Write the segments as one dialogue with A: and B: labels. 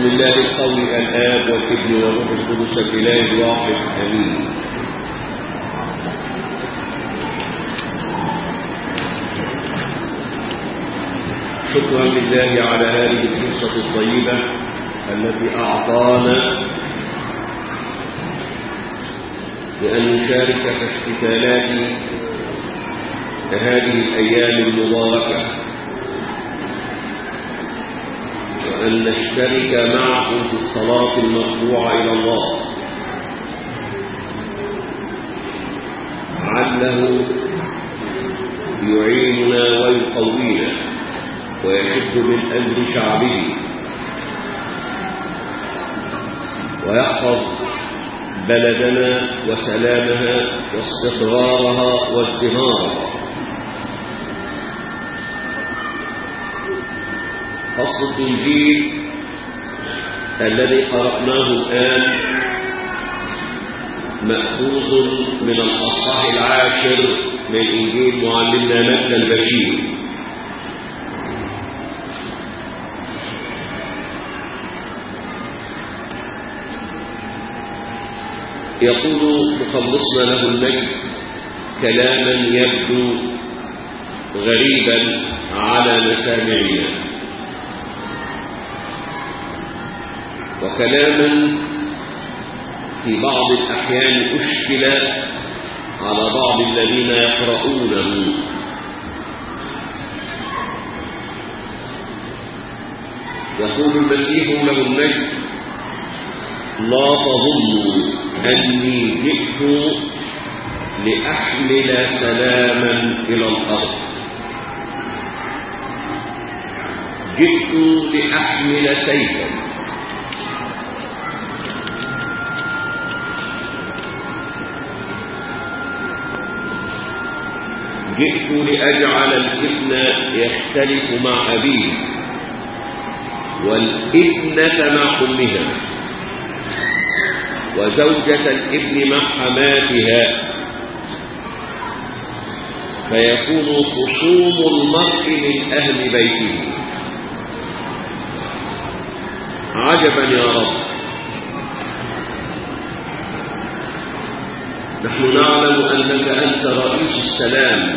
A: بسم الله القوي الآب والابن والروح القدس الإله الواحد آمين. شكرا لله على هذه الفرصة الطيبة التي أعطانا بأن نشارك في احتفالات هذه الأيام المباركة، وأن نشترك معكم في الصلاة المرفوعة إلى الله، لعله يعيننا ويقوينا ويشد من أمر شعبه ويحفظ بلدنا وسلامها واستقرارها وازدهارها. فصل الإنجيل الذي قرأناه الآن مأخوذ من الأصحاح 10 من إنجيل معلمنا متى البشير. يقول مخلصنا له المجد كلاما يبدو غريبا على مسامعنا، وكلاما في بعض الأحيان أشكل على بعض الذين يقرؤونه. يقول المسيح له المجد: لا تظنوا أني جئت لأحمل سلاما إلى الأرض، جئت لأحمل سيفا. جئت لأجعل الابن يختلف مع أبيه والابنة مع أمها وزوجة الابن مع حماتها، فيكون خصوم المرء من أهل بيته. عجبا يا رب، نحن نعلم أنك أنت رئيس السلام،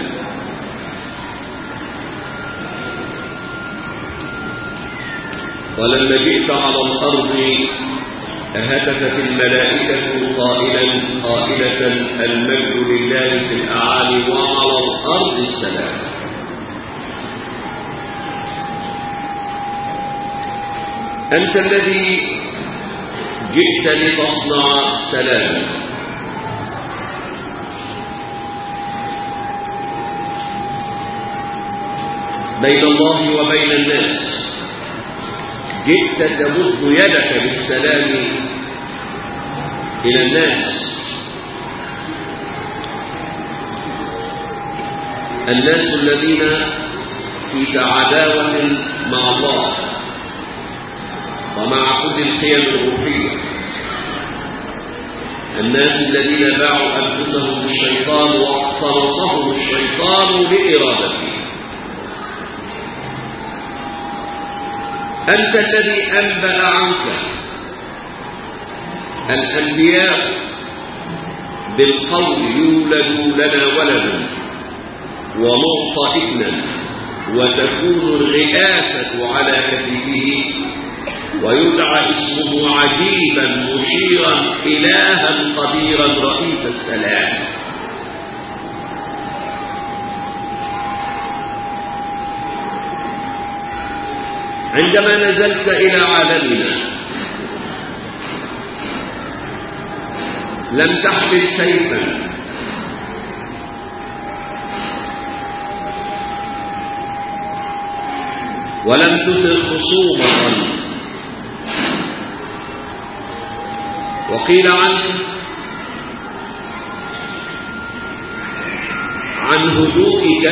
A: ولما جئت على الأرض هتفت الملائكة قائلة المجد لله في الأعالي وعلى الأرض السلام. أنت الذي جئت لتصنع سلاما، بين الله وبين الناس. جئت تمد يدك بالسلام إلى الناس الذين في عداوة مع الله ومع كل القيم الروحية، الناس الذين باعوا أنفسهم بالشيطان واقترصهم الشيطان بإرادته. أنت الذي أنبأ عنك الأنبياء بالقول: يولد لنا ولد ونعطى ابنا وتكون الرئاسة على كتفه ويدعى اسمه عجيبا مشيرا إلها قديرا رئيس السلام. عندما نزلت إلى عالمنا لم تحمل سيفا ولم تثر خصومة، وقيل عن هدوئك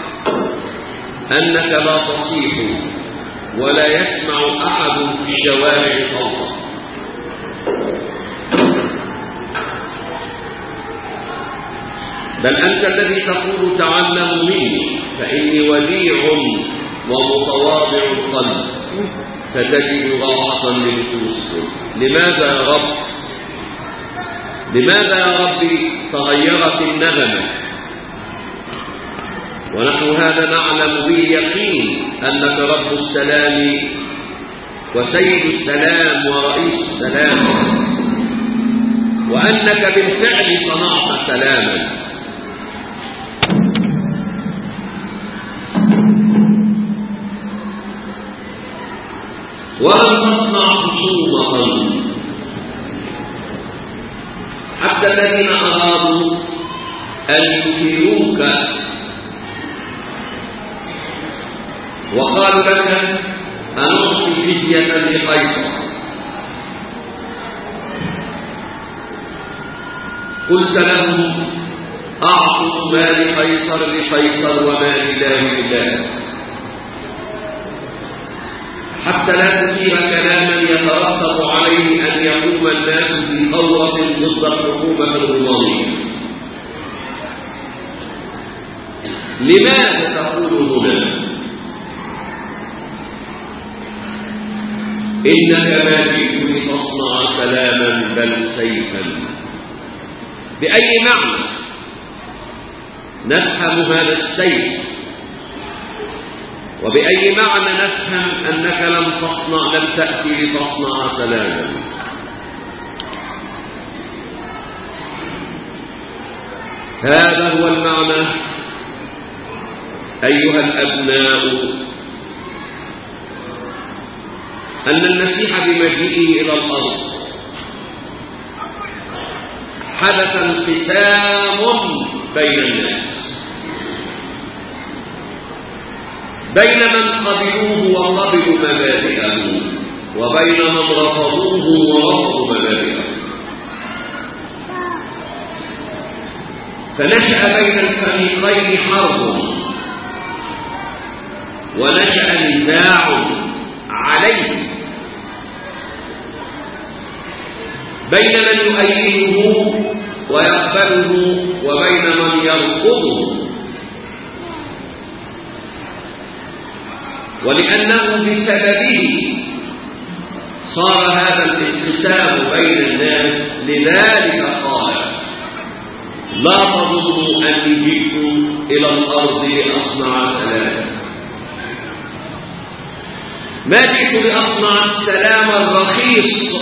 A: أنك لا تصيح ولا يسمع أحد في الشوارع صوتك. بل أنت الذي تقول: تعلموا مني فإني وديع ومتواضع القلب فتجد راحة لنفوسكم. لماذا يا رب؟ لماذا يا رب تغيرت النغمة؟ ونحن هذا نعلم باليقين أنك رب السلام وسيد السلام ورئيس السلام، وأنك بالفعل صنعت سلاما. ولم تصنع خصومة حتى الذين أرادوا أن يثيروك وقالوا لك أنعطي فدية لقيصر، قلت لهم أعطوا ما لقيصر لقيصر وما لله لله، حتى لا تثير كلاما يترتب عليه أن يقوم الناس في ثورة ضد الحكومة الرومانية. لماذا تقول هنا إنك ما جئت لتصنع سلاما بل سيفا؟ بأي معنى نفهم هذا السيف؟ وبأي معنى نفهم أنك لم تأتي لتصنع سلاما؟ هذا هو المعنى أيها الأبناء، أن المسيح بمجيئه إلى الأرض حدث انقسام بين الناس، بين من قبلوه وقبلوا مبادئه وبين من رفضوه ورفضوا مبادئه. فنشأ بين الفريقين حرب ونشأ نزاع عليه بين من يؤيده ويقبله وبين من يرفضه، ولأنه بسببه صار هذا الانقسام بين الناس، لذلك قال لا تظنوا أني جئت إلى الأرض لأصنع سلاما. ما جئت لأصنع السلام الرخيص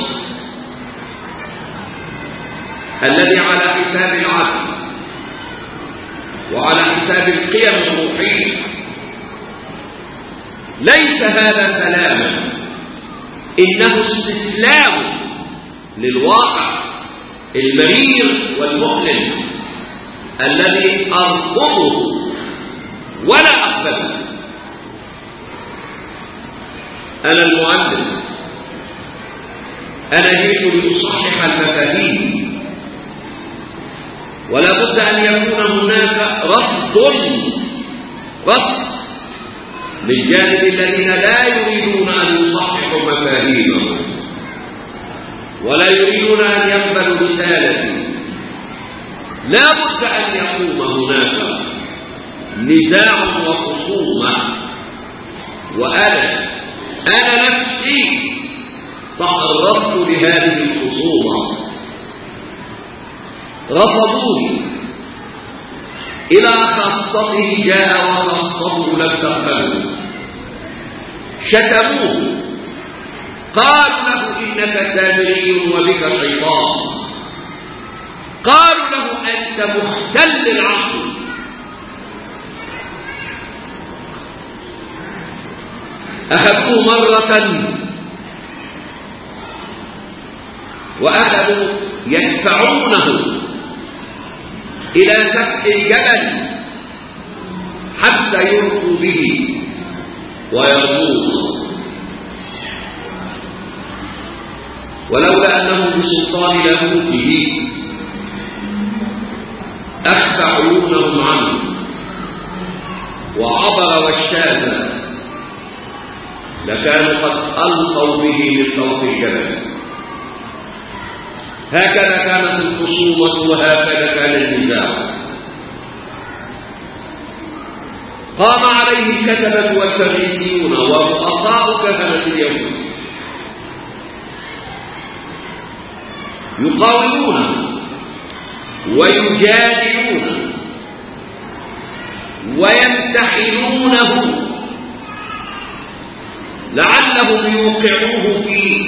A: الذي على حساب العدل وعلى حساب القيم الروحية. ليس هذا سلاما، إنه استسلام للواقع المرير والمؤلم الذي أرفضه ولا أقبله. أنا المعلم، أنا جئت لأصحح المفاهيم، ولا بد أن يكون هناك رفض للجانب الذين لا يريدون أن يصححوا مفاهيمهم ولا يريدون أن يقبلوا رسالتي. لا بد أن يقوم هناك نزاع وخصومة، وأنا نفسي تعرضت لهذه الخصومة. رفضوني، إلى خاصته جاء وخاصته لم تقبله، شتموه، قالوا له إنك سامري وبك شيطان، قالوا له أنت مختل العقل. أخذوه مرة وأخذوا يدفعونه إلى سفح الجبل حتى يلقوا به ويرموه، ولولا أنه بسلطان لاهوته أخفى عيونهم عنه وعبر واشتاز، لكانوا قد ألقوا به من فوق الجبل. هكذا كانت الخصومة وهكذا كان النزاع. قام عليه الكتبة والفريسيون ورؤساء كهنة اليهود يقاومونه ويجادلونه ويمتحنونه لعلهم يوقعوه في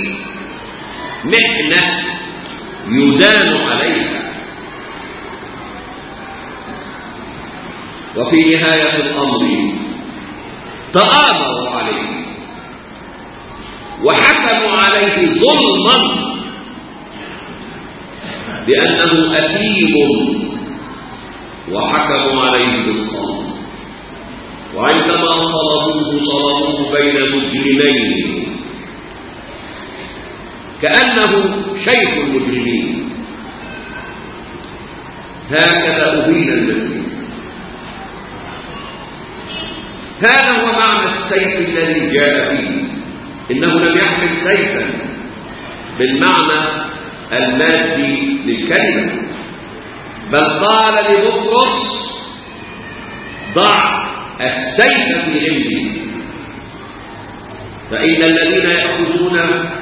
A: محنة يدان عليها. وفي نهاية الأمر تآمروا عليه وحكموا عليه ظلما بأنه أثيم وحكموا عليه بالصمت. وعندما صلبوه بين مجرمين كأنه شيخ المجرمين. هكذا أهين المسيح. هذا هو معنى السيف الذي جاء به. إنه لم يحمل سيفا بالمعنى المادي للكلمة، بل قال لبطرس ضع السيف في عندي، فإن الذين يأخذون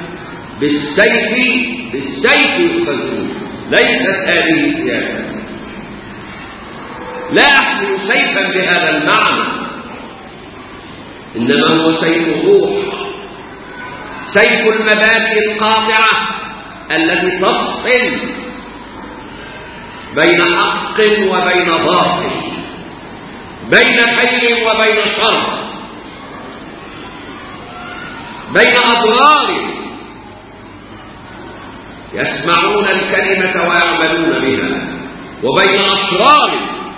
A: بالسيف يؤخذون. ليست هذه السياسة. لا أحمل سيفا بهذا المعنى، إنما هو سيف الروح، سيف المبادئ القاطعة التي تفصل بين حق وبين باطل، بين خير وبين شر، بين أضرار يسمعون الكلمة ويعملون بها، وبين أشرار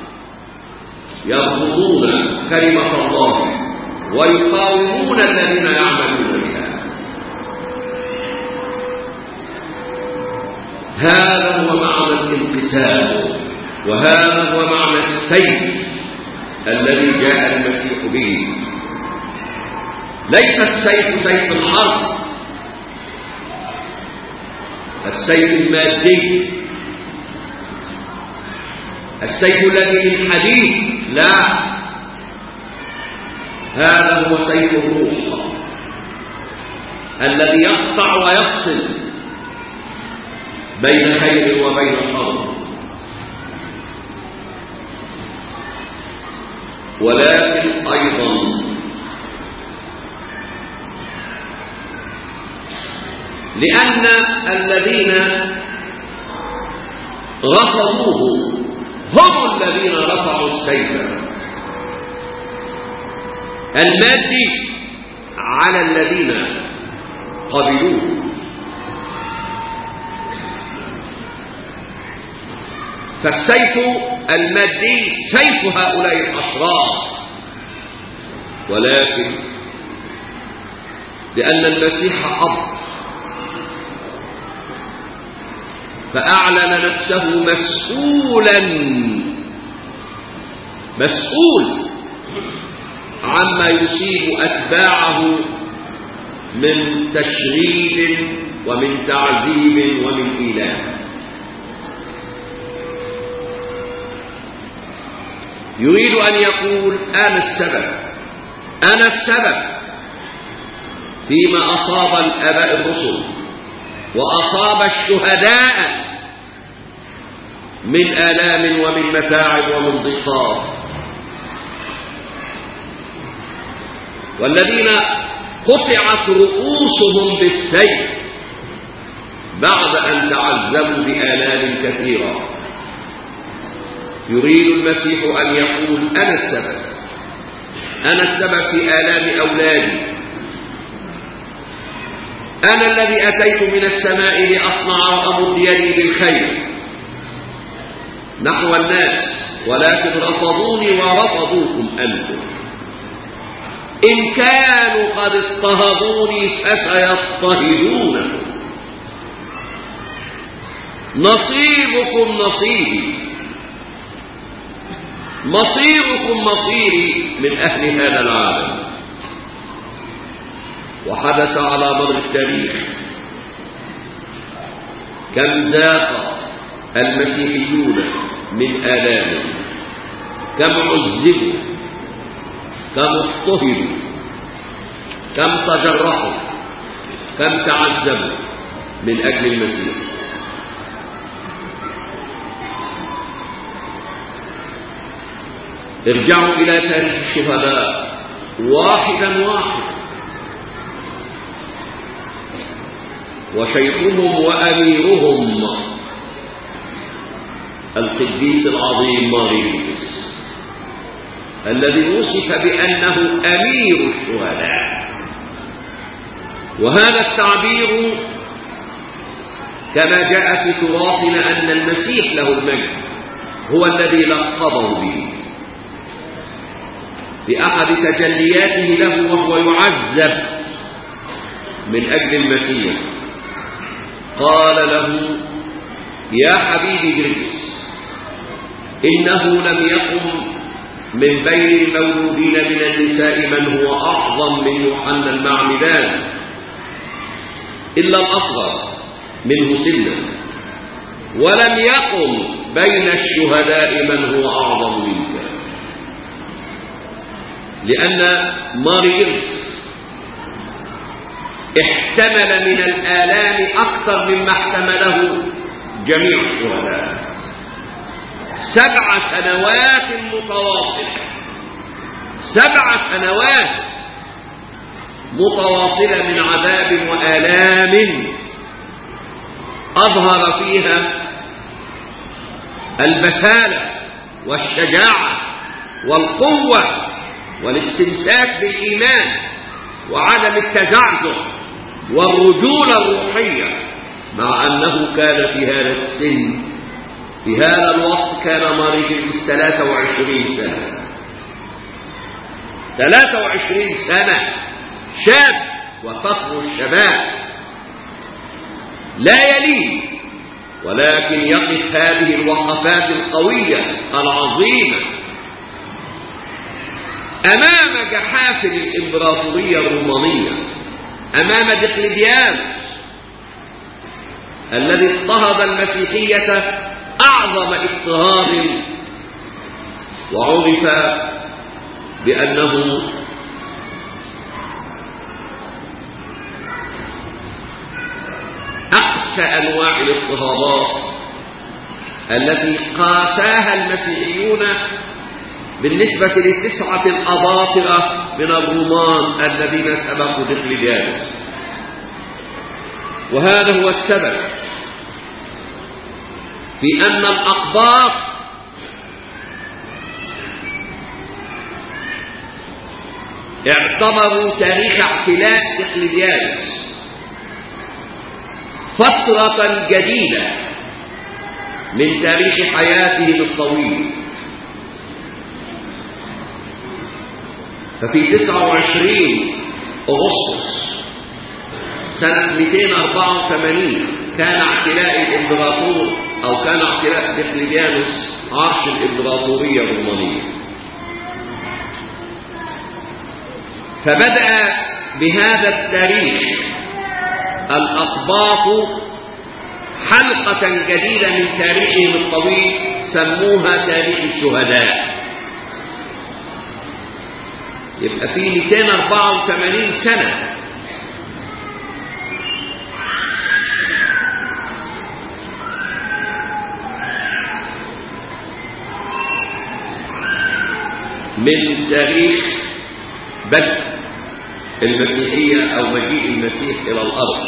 A: يرفضون كلمة الله ويقاومون الذين يعملون بها. هذا هو معنى الانقسام، وهذا هو معنى السيف الذي جاء المسيح به. ليس السيف سيف الحرب، السيف المادي، السيف الذي من حديد، لا، هذا هو سيف الروح الذي يقطع ويفصل بين خير وبين شر. ولكن أيضا لأن الذين رفضوه هم الذين رفعوا السيف المادي على الذين قبلوه. فالسيف المادي سيف هؤلاء الأشرار، ولكن لأن المسيح أب فأعلن نفسه مسؤول عما يصيب أتباعه من تشريد ومن تعذيب ومن إيلام. يريد أن يقول أنا السبب فيما أصاب الآباء الرسل وأصاب الشهداء من آلام ومن متاعب ومن ضيقات، والذين قطعت رؤوسهم بالسيف بعد أن تعذبوا بآلام كثيرة. يريد المسيح أن يقول أنا السبب في آلام أولادي، أنا الذي أتيت من السماء لأصنع وأمد يدي بالخير نحو الناس، ولكن رفضوني ورفضوكم أنتم. إن كانوا قد اضطهدوني فسيضطهدونكم، نصيبكم نصيبي، مصيركم مصيري من أهل هذا العالم. وحدث على مر التاريخ كم ذاق المسيحيون من آلام، كم عذبوا، كم اضطهدوا، كم تجرحوا، كم تعذبوا من أجل المسيح. ارجعوا إلى تاريخ الشهداء واحدا واحدا، وشيخهم وأميرهم القديس العظيم ماريوس الذي وصف بأنه أمير الشهداء. وهذا التعبير كما جاء في تراثنا أن المسيح له المجد هو الذي لقبه به بأحد تجلياته له وهو يعذب من أجل المسيح. قال له: يا حبيبي جرجس، إنه لم يقم من بين المولودين من النساء من هو أعظم من يوحنا المعمدان إلا الأصغر منه سنا، ولم يقم بين الشهداء من هو أعظم منك. لأن ماريوس احتمل من الآلام أكثر مما احتمله جميع الشهداء. 7 سنوات متواصلة، 7 سنوات متواصلة من عذاب وآلام أظهر فيها البسالة والشجاعة والقوة والاستمساك بالإيمان وعدم التزعزع والرجولة الروحية، مع أنه كان في هذا السن. في هذا الوقت كان ماريوس 23 سنة، 23 سنة، شاب وفخر الشباب لا يلين، ولكن يقف هذه الوقفات القوية العظيمة أمام جحافل الإمبراطورية الرومانية، أمام دقلديانوس الذي اضطهد المسيحية أعظم اضطهاد، وعرف بأنه أقسى أنواع الاضطهادات التي قاساها المسيحيون بالنسبة ل9 الأباطرة من الرومان الذين سبقوا دقلديانوس. وهذا هو السبب في أن الأقباط اعتبروا تاريخ اعتلاء دقلديانوس فترة جديدة من تاريخ حياتهم الطويل. ففي 29 أغسطس سنة 284 كان اعتلاء الإمبراطور أو كان اعتلاء دقلديانوس عرش الإمبراطورية الرومانية. فبدأ بهذا التاريخ الأقباط حلقة جديدة من تاريخهم الطويل سموها تاريخ الشهداء. يبقى في 284 سنة من تاريخ بدء المسيحية أو مجيء المسيح إلى الأرض.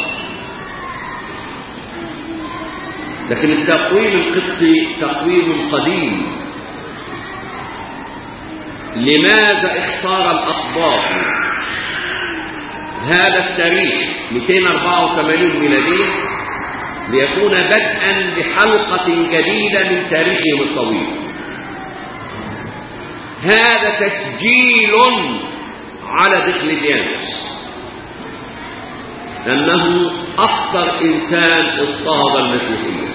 A: لكن التقويم القبطي تقويم قديم. لماذا اختار الأقباط هذا التاريخ 284 ميلادية ليكون بدءا بحلقة جديدة من تاريخهم الطويل؟ هذا تسجيل على دقلديانوس أنه أخطر إنسان اضطهد المسيحية،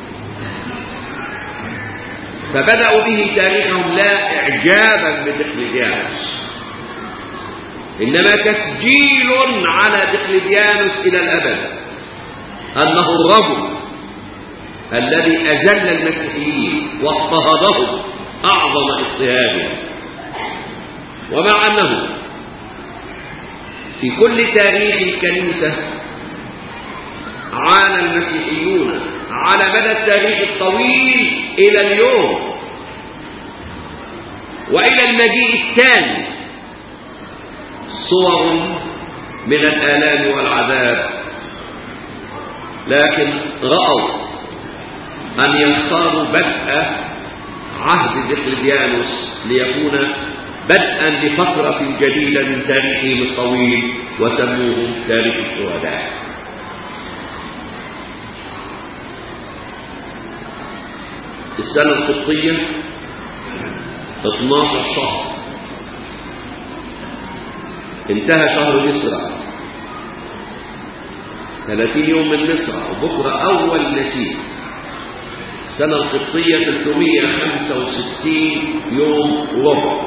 A: فبدأوا به تاريخهم لا إعجابا بدقلديانوس، إنما تسجيل على دقلديانوس إلى الأبد أنه الرجل الذي أذل المسيحيين واضطهدهم أعظم اضطهاد. ومع أنه في كل تاريخ الكنيسة عانى المسيحيون على مدى التاريخ الطويل إلى اليوم وإلى المجيء الثاني صور من الآلام والعذاب، لكن رأوا أن يختاروا بدء عهد دقلديانوس ليكون بدءا لفترة جديدة من تاريخهم الطويل، وسموه تاريخ الشهداء. السنة القبطية 12 شهر، انتهى شهر مصر 30 يوم من مصر، وبكرة أول نسيج. السنة القبطية 365 يوم وربع.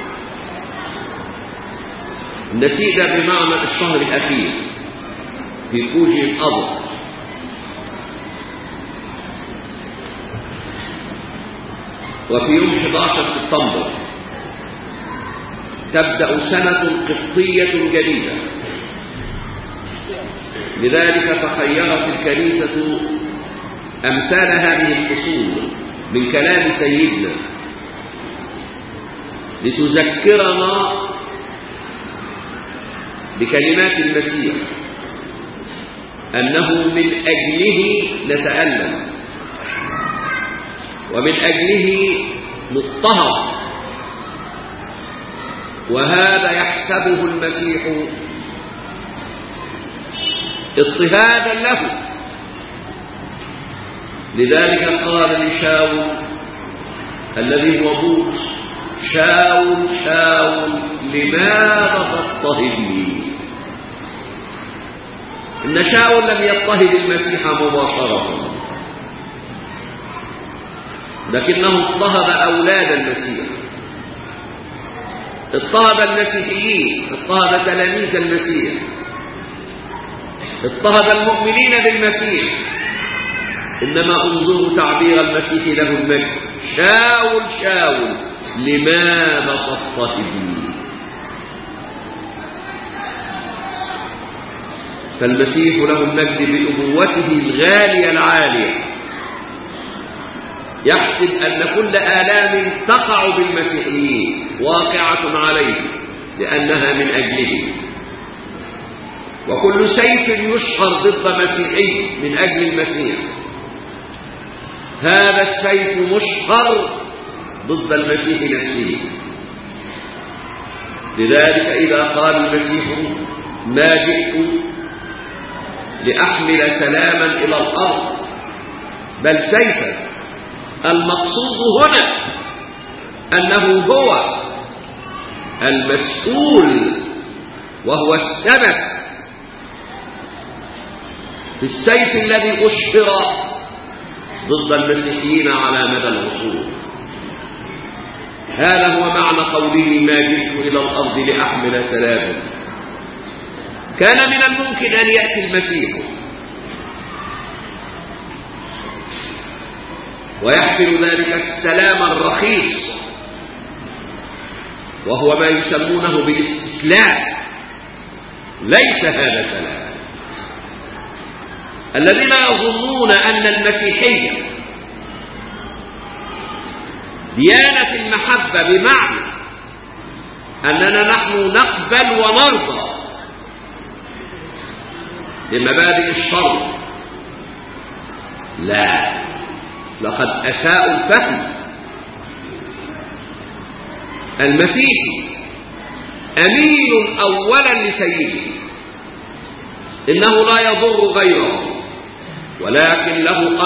A: النسيج ده بمعنى الشهر الأخير في كوجي الأضر. وفي يوم 11 سبتمبر تبدأ سنة قبطية جديدة. لذلك تخيرت الكنيسة أمثال هذه الفصول من كلام سيدنا لتذكرنا بكلمات المسيح أنه من أجله نتألم، ومن أجله نضطهد، وهذا يحسبه المسيح اضطهادا له. لذلك قال لشاول الذي هو بوط: شاول شاول لماذا تضطهدني؟ إن شاول لم يضطهد المسيح مباشرة، لكنه اضطهد أولاد المسيح، اضطهد المسيحيين، اضطهد تلاميذ المسيح، اضطهد المؤمنين بالمسيح. إنما انظروا تعبير المسيح له المجد: شاول شاول لماذا تضطهدني؟ فالمسيح له المجد بأبوته الغالية العالية يحسب أن كل آلام تقع بالمسيحيين واقعة عليه لأنها من أجله، وكل سيف يشهر ضد مسيحي من أجل المسيح هذا السيف مشهر ضد المسيح نفسه. لذلك إذا قال المسيح: ما جئت لأحمل سلاما إلى الأرض بل سيفا، المقصود هنا أنه هو المسؤول وهو السبب في السيف الذي أشهر ضد المسيحيين على مدى العصور. هذا هو معنى قوله: ما جئت إلى الأرض لأحمل سلاما. كان من الممكن أن يأتي المسيح ويحمل ذلك السلام الرخيص، وهو ما يسمونه بالاستسلام. ليس هذا سلام. الذين يظنون أن المسيحية ديانة المحبة بمعنى أننا نحن نقبل ونرضى بمبادئ الشر، لا، لقد أساءوا الفهم. المسيح أمين أولا لسيده، إنه لا يضر غيره، ولكن له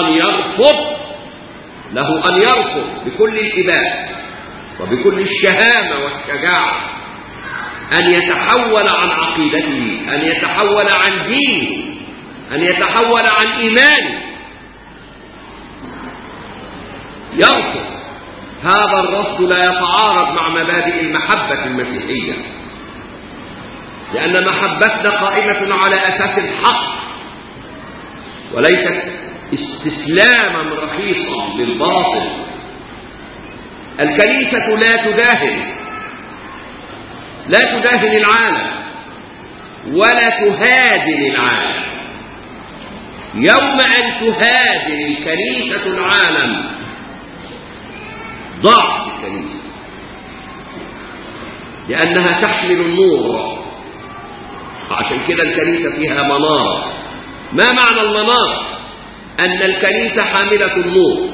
A: أن يرفض بكل الإباء وبكل الشهامة والشجاعة، أن يتحول عن عقيدته، أن يتحول عن دينه، أن يتحول عن إيمانه. يرفض. هذا الرفض لا يتعارض مع مبادئ المحبة المسيحية، لأن محبتنا قائمة على أساس الحق وليست استسلاما رخيصا للباطل. الكنيسة لا تداهن العالم ولا تهادن العالم. يوم أن تهادن الكنيسة العالم ضعف الكنيسة. لأنها تحمل النور، عشان كده الكنيسة فيها منارة. ما معنى المنارة؟ أن الكنيسة حاملة النور،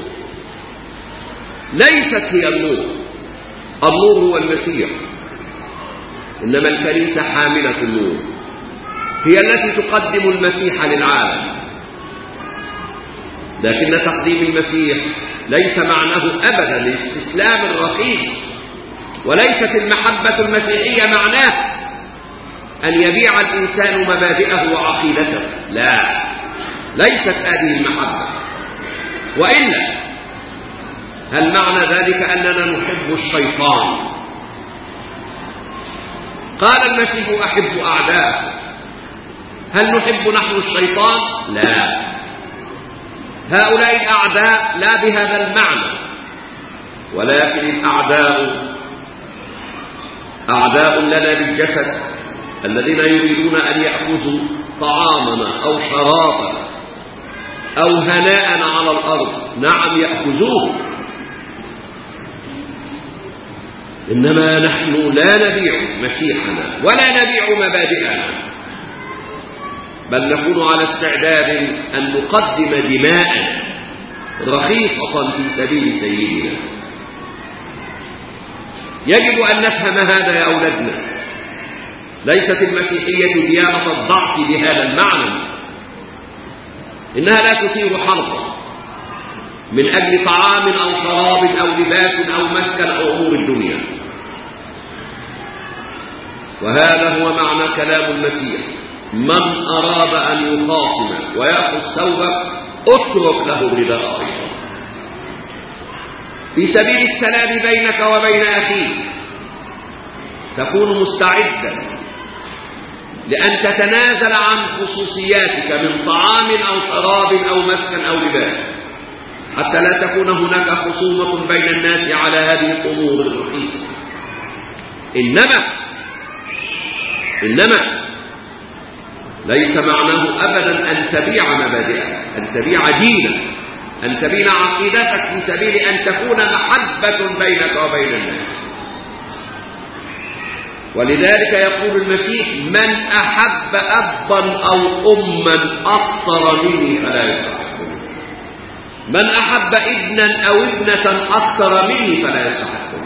A: ليست هي النور، النور هو المسيح، إنما الكنيسة حاملة النور، هي التي تقدم المسيح للعالم. لكن تقديم المسيح ليس معناه أبدا الاستسلام الرخيص، وليست المحبة المسيحية معناه أن يبيع الإنسان مبادئه وعقيدته، لا، ليست هذه المحبة. وإلا هل معنى ذلك أننا نحب الشيطان؟ قال المسيح أحب أعداءه. هل نحب نحن الشيطان؟ لا، هؤلاء الأعداء لا بهذا المعنى، ولكن الأعداء أعداء لنا بالجسد، الذين يريدون أن يأخذوا طعامنا أو شرابنا أو هناء على الأرض. نعم يأخذوه، إنما نحن لا نبيع مسيحنا ولا نبيع مبادئنا، بل نكون على استعداد أن نقدم دماءنا رخيصة في سبيل سيدنا. يجب أن نفهم هذا يا أولادنا. ليست المسيحية ديانة الضعف بهذا المعنى، إنها لا تثير حربا من أجل طعام أو شراب أو لباس أو مسكن أو أمور الدنيا. وهذا هو معنى كلام المسيح: من أراد أن يخاصم ويأخذ ثوبك اترك له الرداء أيضا. في سبيل السلام بينك وبين أخيك تكون مستعدا لأن تتنازل عن خصوصياتك من طعام أو شراب أو مسكن أو لباس، حتى لا تكون هناك خصومة بين الناس على هذه الأمور الرخيصة. إنما ليس معناه أبدا أن تبيع مبادئك، أن تبيع دينك، أن تبيع عقيدتك في سبيل أن تكون محبة بينك وبين الناس. ولذلك يقول المسيح: من أحب أبا أو أما أكثر مني فلا يستحقني. من أحب ابنا أو ابنة أكثر مني فلا يستحقني.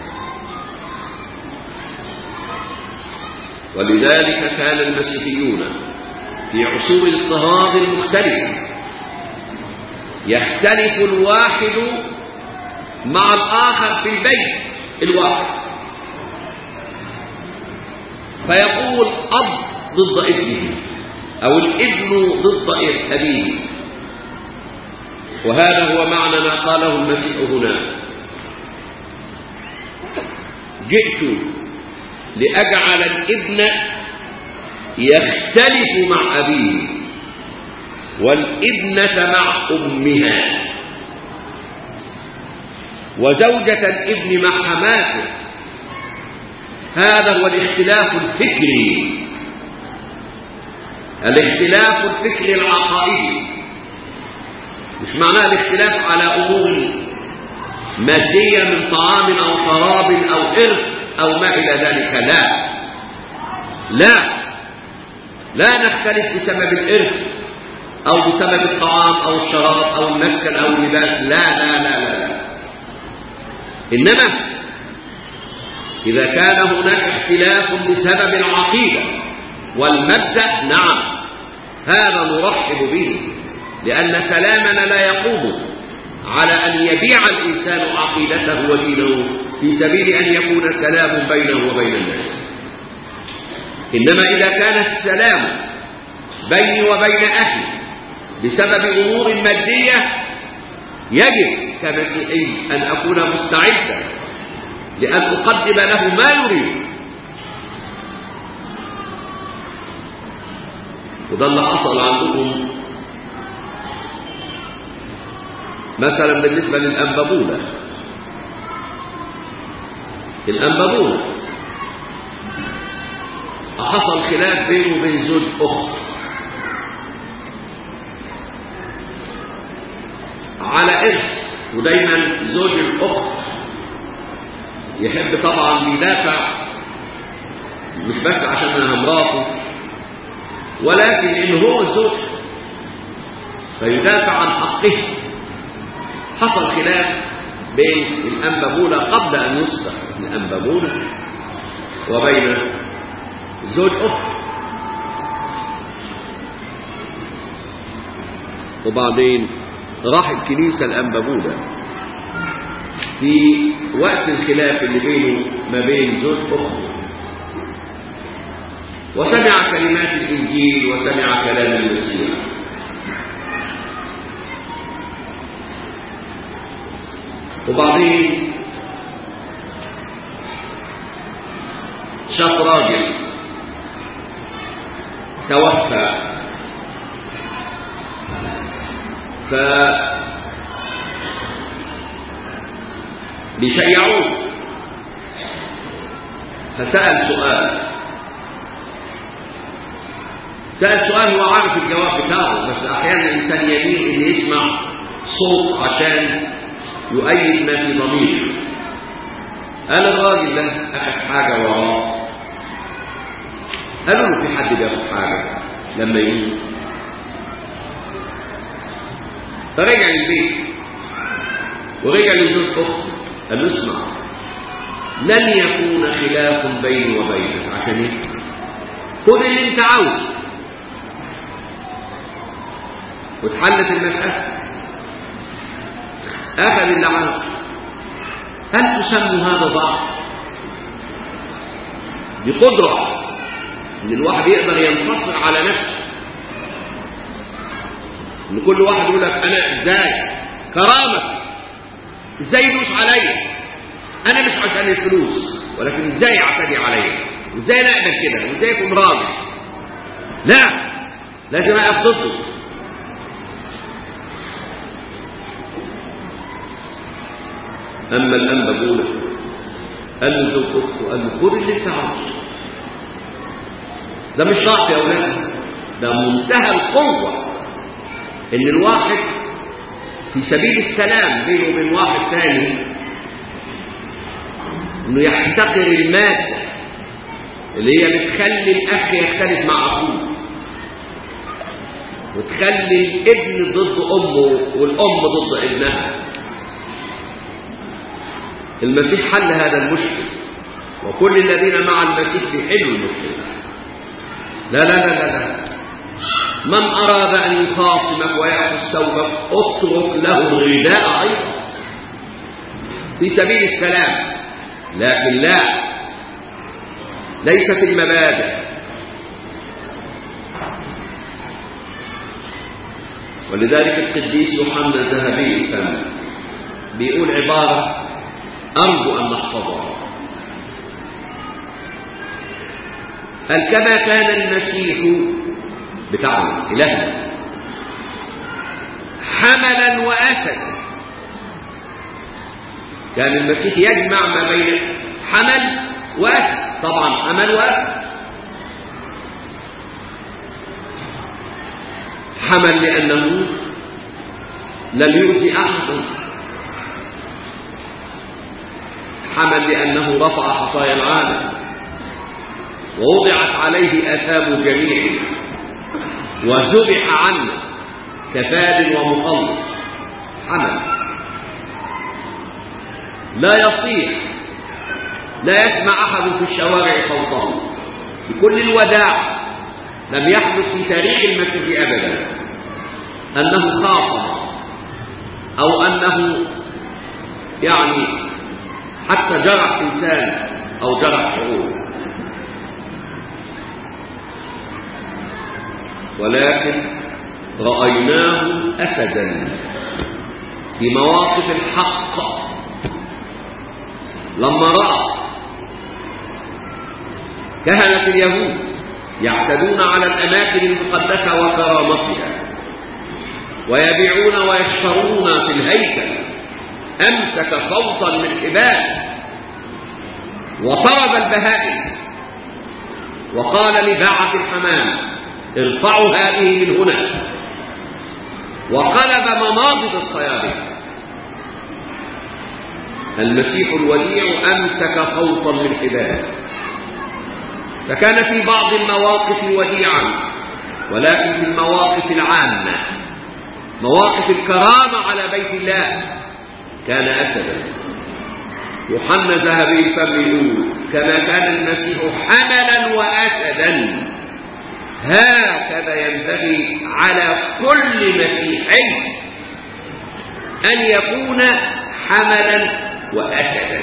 A: ولذلك كان المسيحيون في عصور الاضطهاد المختلفة يختلف الواحد مع الآخر في البيت الواحد، فيقول أب ضد ابنه أو الابن ضد أبيه. وهذا هو معنى ما قاله المسيح هنا: جئت لأجعل الابن يختلف مع أبيه والابنة مع أمها وزوجة الابن مع حماته. هذا هو الاختلاف الفكري، الاختلاف الفكري العقائدي. مش معناه الاختلاف على أمور مادية من طعام أو شراب أو إرث أو ما إلى ذلك، لا نختلف بسبب الإرث أو بسبب الطعام أو الشراب أو المسكن أو اللباس، لا. إنما إذا كان هناك اختلاف بسبب العقيدة والمبدأ، نعم هذا نرحب به، لأن سلامنا لا يقوم على أن يبيع الإنسان عقيدته ودينه في سبيل أن يكون سلام بينه وبين الناس. إنما إذا كان السلام بيني وبين أخي بسبب أمور مادية، يجب كمسيحي أن أكون مستعدا لأن أقدم له ما يريد. وده اللي حصل عندكم مثلا بالنسبة للأنبابولة. الأنبابولة حصل خلاف بينه وبين زوج أخت على إرث، ودايما زوج الأخت يحب طبعا يدافع مش بس عشان انها مراته، ولكن ان هو الزوج فيدافع عن حقه. حصل خلاف بين الأنبابولة قبل أن يصبح الأنبابولة وبين زوج أخر، وبعدين راح الكنيسة الأنبابولة في وقت الخلاف اللي بينه ما بين زوج أخر، وسمع كلمات الإنجيل وسمع كلام المسيح، وبعدين شاف راجل توفى بيشيعوه، فسأل سؤال هو عارف الجواب بتاعه، بس أحيانا الإنسان يميل إن يسمع صوت عشان يؤيد ما في ضميره. قال الراجل ده أخذ حاجة وراه، قالوا له في حد بياخد حاجة لما يموت؟ فرجع البيت ورجع لزوج أخته قال له اسمع، لن يكون خلاف بيني وبينك، عشان ايه؟ خد اللي انت عاوزه. واتحلت المسألة، أخذ اللي عاوزه. هل تسموا هذا ضعف؟ دي قدرة ان الواحد يقدر ينتصر على نفسه، ان كل واحد يقول لك انا ازاي كرامتي، ازاي يدوس عليا، انا مش عشان الفلوس، ولكن ازاي يعتدي عليا، ازاي انا اقبل كده، وازاي يكون راجل. لا، لازم اقف ضده. اما الانبابولة قال له زوج اخته، قال له خد اللي انت عاوزه. ده مش ضعف يا اولاد، ده منتهى القوة، ان الواحد في سبيل السلام بينه وبين واحد ثاني انه يحتقر المادة اللي هي بتخلي الاخ يختلف مع اخوه، وتخلي الابن ضد امه والام ضد ابنها. المسيح حل هذا المشكل، وكل الذين مع المسيح بيحلوا المشكلة. لا لا لا لا لا، من أراد أن يخاصمك ويأخذ ثوبك اترك له الغذاء أيضا في سبيل السلام، لكن لا، ليست المبادئ. ولذلك القديس يوحنا الذهبي الفم بيقول عبارة أرجو أن نحفظها، قال كما كان المسيح بتاعنا إلهنا حملا وأسدا، كان المسيح يجمع ما بين حمل وأسد، طبعا حمل وأسد. حمل لأنه لم يؤذي أحد، حمل لأنه رفع خطايا العالم ووضعت عليه آثام جميع وذبح عنه كفاد ومخلص. حمل لا يصيح، لا يسمع أحد في الشوارع صوته، بكل الوداع. لم يحدث في تاريخ المسيح أبدا أنه خاصم أو أنه يعني حتى جرح إنسان أو جرح شعوب، ولكن رأيناه أسدا في مواقف الحق. لما رأى كهنة اليهود يعتدون على الأماكن المقدسة وكرامتها ويبيعون ويشترون في الهيكل، أمسك صوتا من حبال وطرد البهائم وقال لباعة الحمام ارفعوا هذه من هنا، وقلب مناضد الصيادين. المسيح الوديع أمسك صوتا من حبال فكان في بعض المواقف وديعا، ولكن في المواقف العامة، مواقف الكرامة على بيت الله، كان أسدا. يوحنا ذهبي الفم يقول: كما كان المسيح حملا وأسدا، هكذا ينبغي على كل مسيحي أن يكون حملا وأسدا.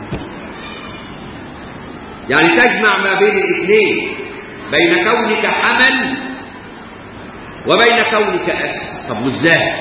A: يعني تجمع ما بين الاثنين، بين كونك حمل وبين كونك أسد. طب وازاي؟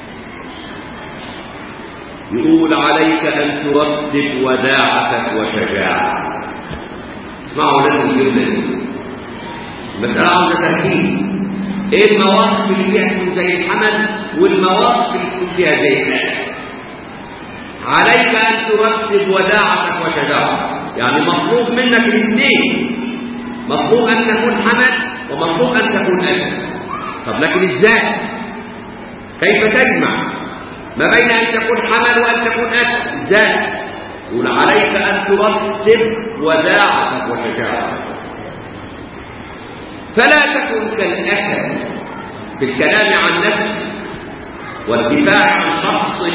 A: يقول: عليك أن ترتب وداعتك وشجاعتك. اسمعوا لازم الجملة دي، المسألة عاوزة تركيز. ايه المواقف اللي فيها تكون زي الحمل والمواقف اللي تكون فيها زي الأسد؟ عليك أن ترتب وداعتك وشجاعتك، يعني مطلوب منك الاثنين، مطلوب أن تكون حمل ومطلوب أن تكون أسد. طب لكن ازاي؟ كيف تجمع ما بين أن تكون حمل وأن تكون أسد؟ ازاي؟ يقول: عليك أن ترتب وداعتك وشجاعتك، فلا تكن كالأسد في الكلام عن نفسك والدفاع عن شخصك،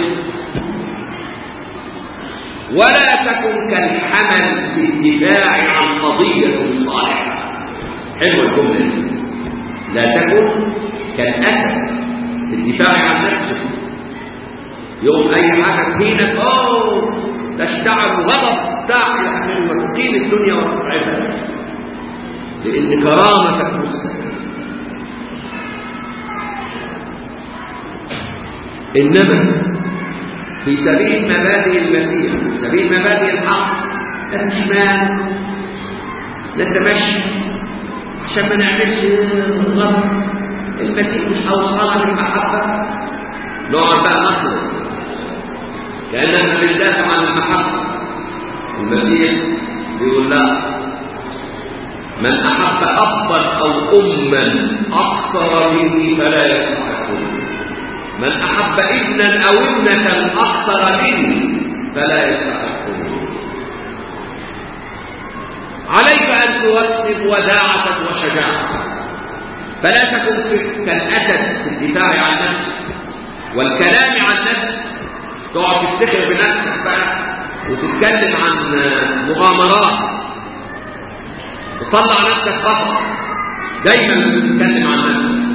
A: ولا تكن كالحمل في الدفاع عن قضية صالحة. حلوة الجملة دي، لا تكن كالأسد في الدفاع عن نفسك. يوم أي حاجة فينك تشتعل غضب تعمل وتقيم الدنيا وتتعبها، لأن كرامتك مستقيمة. إنما في سبيل مبادئ المسيح، في سبيل مبادئ الحق، الإيمان، نتمشي عشان ما نعملش غلط. المسيح مش أوصانا بالمحبة، نقعد بقى نخلص كأننا بندافع عن المحبة. المسيح بيقول: لا، من أحب أبا أو أما أكثر مني فلا يستحقني، من أحب ابنا أو ابنة أكثر مني فلا يستحقني. عليك أن ترتب وداعتك وشجاعتك، فلا تكن كالأسد في الدفاع عن نفسك والكلام عن نفسك، تقعد تفتخر بنفسك بقى وتتكلم عن مغامرات، تطلع نفسك خطأ، دايما تتكلم عن نفسك.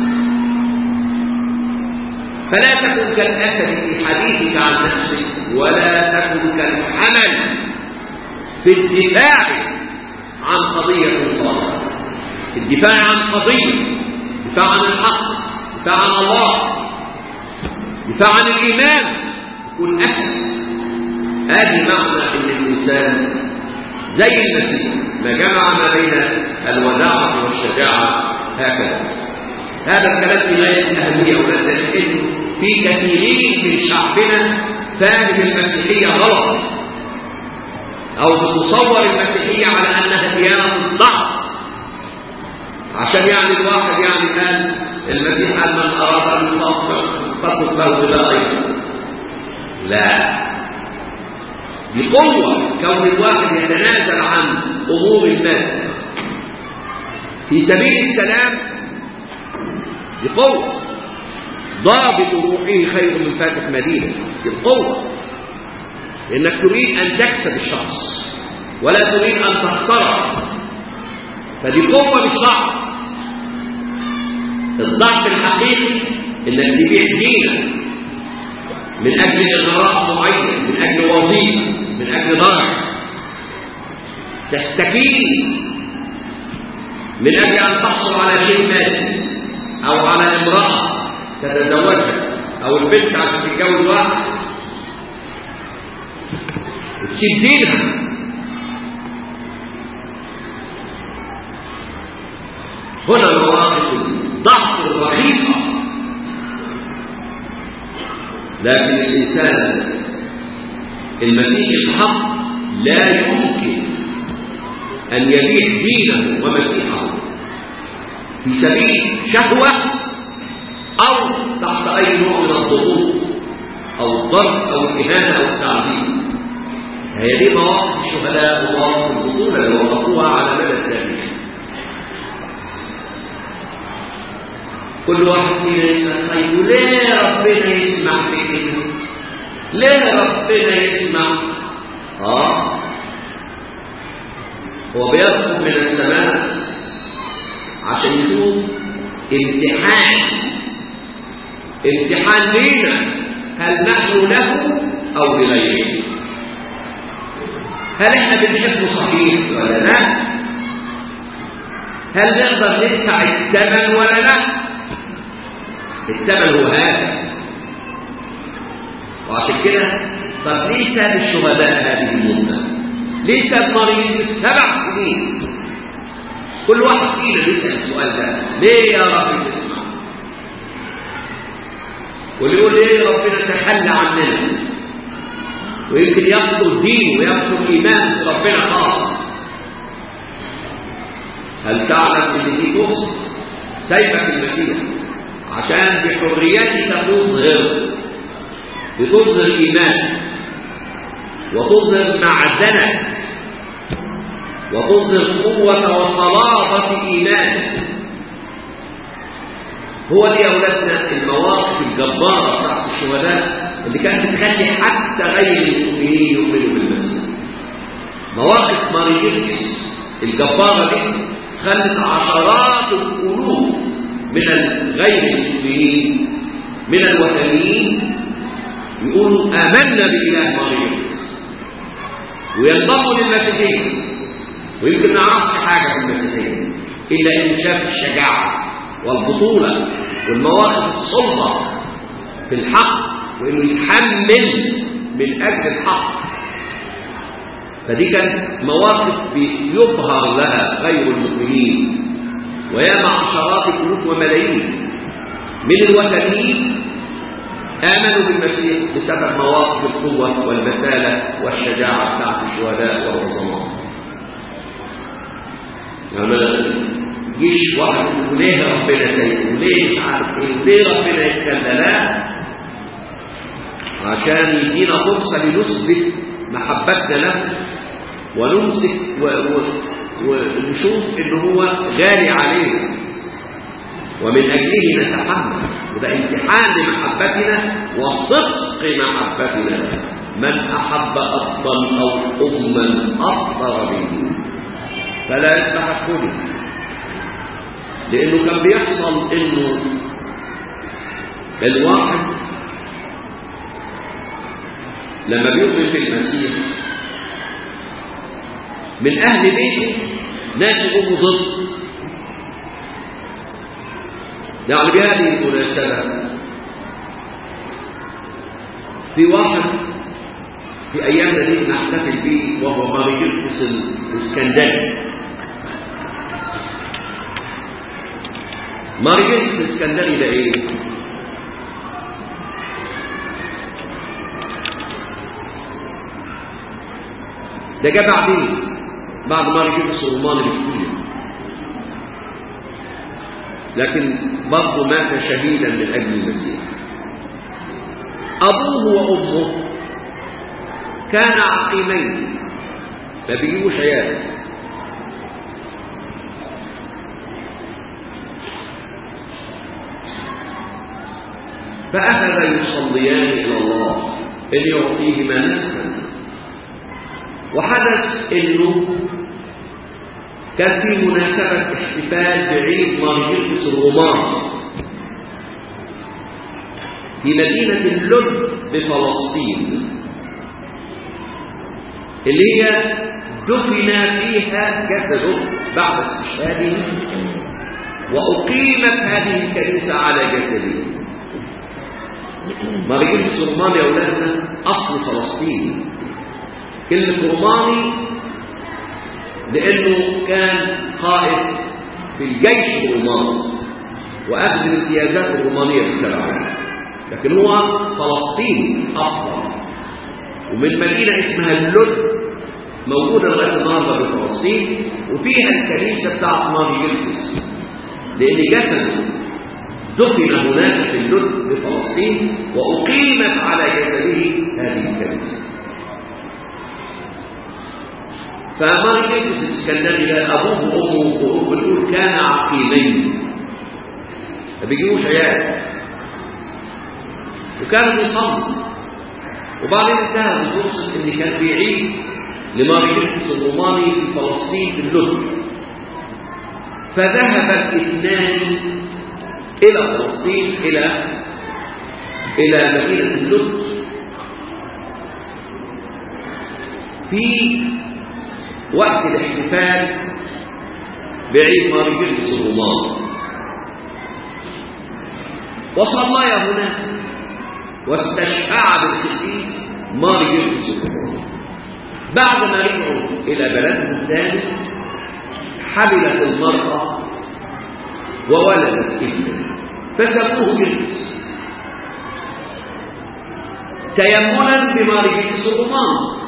A: فلا تكن كالأسد في حديثك عن نفسك، ولا تكن كالحمل في الدفاع عن قضية صالحة. الدفاع عن قضية، دفاع عن الحق، دفاع عن الله، دفاع عن الإيمان، يكون أسد. هذه معنى أن الإنسان زي المسيح ما جمع ما بين الوداعة والشجاعة هكذا. هذا الكلام في غاية الأهمية، ولكن في كثيرين من شعبنا فاهم المسيحية غلط، أو بتصور المسيحية على أنها ديانة الضعف، عشان يعني الواحد يعني قال المسيح قال: من أراد أن يصبر فاترك له بلا أيضا. لا، دي قوة كون الواحد يتنازل عن أمور الناس في سبيل السلام، دي قوة. ضابط روحه خير من فاتح مدينة، دي القوة، لأنك تريد أن تكسب الشخص ولا تريد أن تخسره، فدي قوة مش ضعف. الضعف الحقيقي إنك تبيع دينك من أجل إغراء معين، من أجل وظيفة، من أجل ضرر، تستكين من أجل أن تحصل على شيء مادي، أو على امرأة تتزوجها، أو البنت عشان تتجوز واحد وتسيب دينها. هنا مواقف الضعف الرخيصة. لكن الإنسان المسيحي الحق لا يمكن أن يبيع دينه ومسيحه في سبيل شهوة أو تحت أي نوع من الضغوط أو الضرب أو الإهانة أو التعذيب. هي دي مواقف الشهداء ومواقف البطولة اللي وقفوها على مدى التاريخ. كل واحد فينا يسأل طيب ليه ربنا يسمح بكده؟ ليه ربنا يسمح؟ هو بيطلب من السماء عشان يشوف امتحان لينا، هل نحن له أو لغيره؟ هل احنا بنحبه صحيح ولا لا؟ هل نقدر ندفع الثمن ولا لا؟ الثمن هو هذا. وعشان كده طب ليه ساب الشهداء هذه المدة؟ ليه ساب مريض 7 سنين؟ كل واحد فينا بيسأل السؤال ده، ليه يا رب تسمع؟ واللي يقول ليه ربنا تخلى عننا، ويمكن يقتل دينه ويقتل ايمان في ربنا خالص. هل تعلم ان دي فرصه سايبك المسيح عشان بحريتك تظهر ايمان، وتظهر معدنك، وتظهر قوه وصلابه ايمانك. هو دي يا اولادنا المواقف الجباره بتاعت الشهداء اللي كانت تخلي حتى غير المؤمنين يؤمنوا بالمسيح. مواقف ماريجيركس الجباره دي خلت عشرات القلوب من غير المؤمنين من الوثنيين يقولوا آمنا بإله ماريجيركس وينضموا للمسيحية. ويمكن ما نعرفش حاجة في المسيحية إلا إن شاف الشجاعة والبطولة والمواقف الصلبة في الحق، وإنه يتحمل من أجل الحق. فدي كانت مواقف يظهر لها غير المؤمنين، وياما عشرات الألوف وملايين من الوثنيين آمنوا بالمسيح بسبب مواقف القوة والبسالة والشجاعة بتاعت الشهداء والعظماء. يعني جيش واحد يقول ليه ربنا سيئ وليه مش عارف ايه وليه ربنا يتكلم، لا، عشان يدينا فرصة لنثبت محبتنا له ونمسك ونشوف إنه هو غالي علينا ومن أجله نتحمل. وده امتحان لمحبتنا وصدق محبتنا. من أحب أفضل أو أما أفضل منه فلا يستحقني. لأنه كان بيحصل إنه الواحد لما بيؤمن بالمسيح من أهل بيته ناس يقوموا ضد. يعني بهذه المناسبة في واحد في أيامنا دي نحتفل به وهو ماريجيركس الإسكندري. ماريجيركس الإسكندري ده إيه؟ ده جاء بعد ماريجيركس الروماني بكتير، لكن برضه مات شهيدا من أجل المسيح. أبوه وأمه كان عقيمين ما بيجيبوش عيال، فأخذ يصليان إلى الله إن يعطيهما نسلا. وحدث إنه كان في مناسبة احتفال بعيد ماريجيركس الروماني في مدينة اللد بفلسطين اللي هي دفن فيها جسده بعد استشهاده، وأقيمت هذه الكنيسة على جسده. ماريجيركس الروماني يا أولادنا أصل فلسطين. كلمة روماني لأنه كان قائد في الجيش الروماني وأخذ الامتيازات الرومانية بالتبعية، لكن هو فلسطيني أصلا، ومن مدينة اسمها اللد موجودة لغاية النهارده بفلسطين، وفيها الكنيسة بتاعت ماريجيركس لأن جسده دفن هناك في اللد بفلسطين وأقيمت على جسده هذه الكنيسة. فماريجيركس الإسكندري أبوه وأمه بنقول كان عقيمين. ما بيجيبوش عيال، وكانوا بيصلوا. وبعدين انتهى بتوصل ان كان بيعيد لماريوس الروماني في فلسطين في اللد، فذهب الاثنان الى فلسطين الى مدينه اللد في وقت الاحتفال بعيد ماريوس الروماني، وصليا هناك واستشفع بالقديس ماريوس الروماني. بعد ما رجعوا إلى بلدهم الثاني حملت المرأة وولدت ابنا فسموه جرجس تيمنا بماريوس الروماني.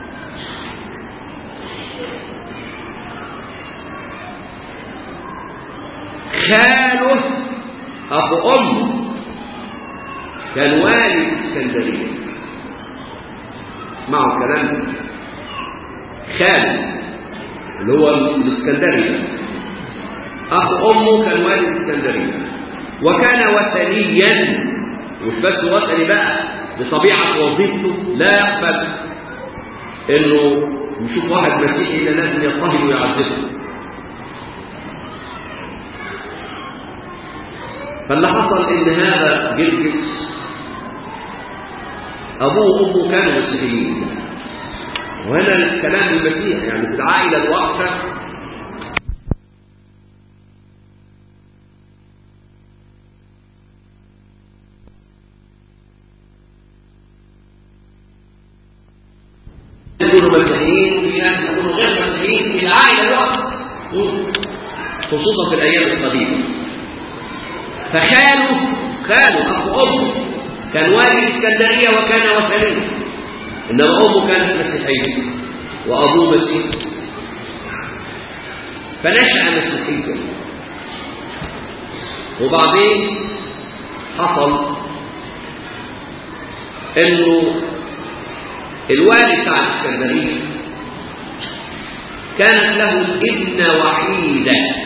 A: خاله أبو أمه كان والي الإسكندرية. اسمعوا الكلام، خاله اللي هو الإسكندرية أخو أمه كان والي الإسكندرية، وكان وثنيا. مش بس وثني بقى، بطبيعة وظيفته لا يقبل إنه يشوف واحد مسيحي إلا لازم يضطهد ويعذبه. فاللي حصل إن هذا جرجس أبوه وأمه كانوا مسيحيين، وهنا الكلام المسيح يعني في العائلة الواحدة يكونوا مسيحيين وفي ناس يكونوا غير مسيحيين في العائلة الواحدة، خصوصا في الأيام القديمة. فخاله أخو أمه كان والي الإسكندرية وكان وثنيا، إنما أمه كانت مسيحية وأبوه مسيحي، فنشأ مسيحيا. وبعدين حصل إنه الوالي بتاع الإسكندرية كانت له ابنة وحيدة،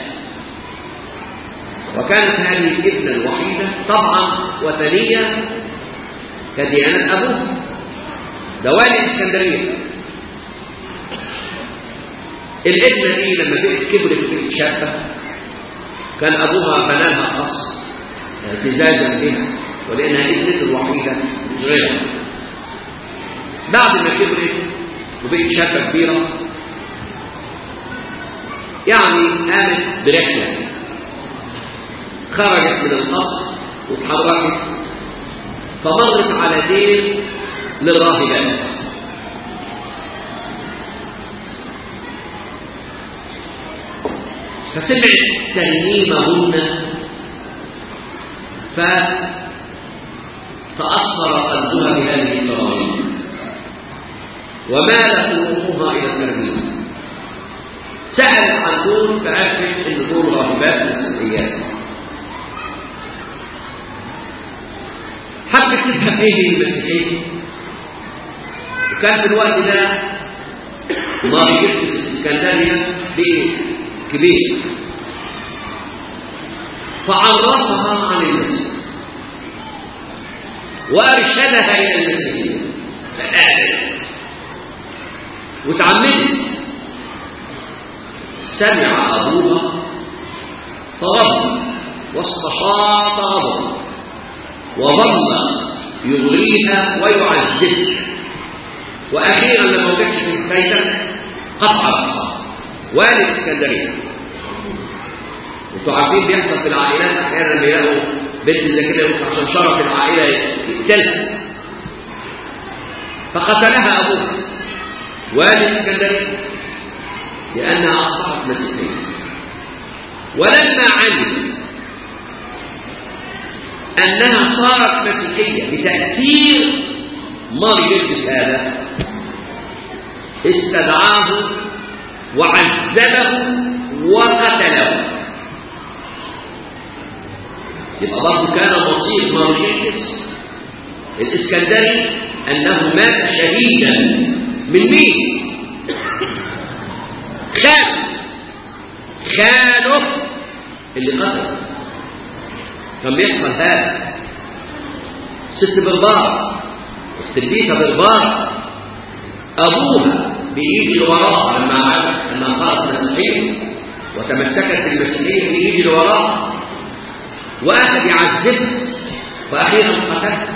A: وكانت هذه الابنة الوحيدة طبعا وثنية كديانة أبوه، ده والي الإسكندرية. الابنة دي لما كبرت في شابة كان أبوها بنى لها قصر اعتزازا بها، ولأنها ابنته الوحيدة مش غيرها. بعد ما كبرت وبقت شابة كبيرة يعني قامت برحلة، خرجت من القصر وتحركت، فمرت على دير للراهبات. فسمعت ترنيمهن فتأثر قلبها بهذه الترانيم ومالت روحها إلى الترنيم. سألت عن دول فعرفت ان دول راهبات مسيحيات. حبت تفهم ايه المسيحيه، وكان في الوقت ده ماريوس الإسكندرية كبير، فعرفها عن المسيح وارشدها الى المسيحيه وتعمدت. سمع ابوها فغضب واستشاط غضبا وظل يغريها ويعذبها، واخيرا لما وجدت في الفايده قطع راسها. والي الإسكندرية انتوا عارفين بيحصل في العائلات احيانا بيلاقوا بنت زي كده عشان شرف العائله يقتلها، فقتلها ابوها والي الإسكندرية لانها اصبحت مسيحيه. ولما علم انها صارت مسيحيه بتاثير ماريوس هذا استدعاه وعذبه وقتله. يبقى برضه كان مصير ماريوس الإسكندري أنه مات شهيدا من مين؟ خاله اللي قتله. كان بيحصل هذا. ست بربار، السديسة بربار، أبوها بيجي وراها لما عرف أنها صارت مسيحية وتمسكت بالمسيحية بيجي وراها وأخذ يعذبها وأخيرا قتلها.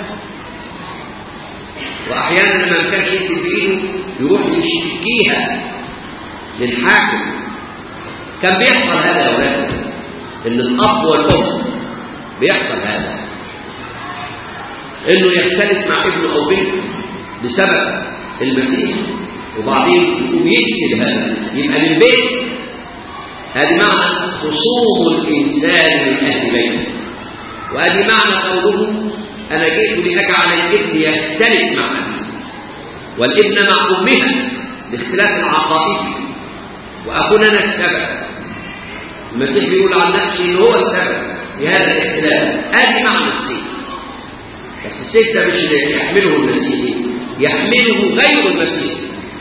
A: وأحيانا لما كانش يكتب بإيده يروح يشتكيها للحاكم. كان بيحصل هذا يا أولاد، إن الأب والأم بيحصل هذا، إنه يختلف مع ابنه أو بنته بسبب المسيح وبعدين يقوم يقتل هذا، يبقى من بيت. هذه معنى خصوم الإنسان من أهل بيته. وهذه معنى قوله أنا جئت لأجعل الابن يختلف مع أبيه والابن مع أمها لاختلاف العقائد وأكون أنا السبب. المسيح بيقول عن نفسه إنه هو السبب في هذا الاختلاف. هذه معنى السيف. بس السيف ده مش اللي يحمله المسيح، يحمله غير المسيح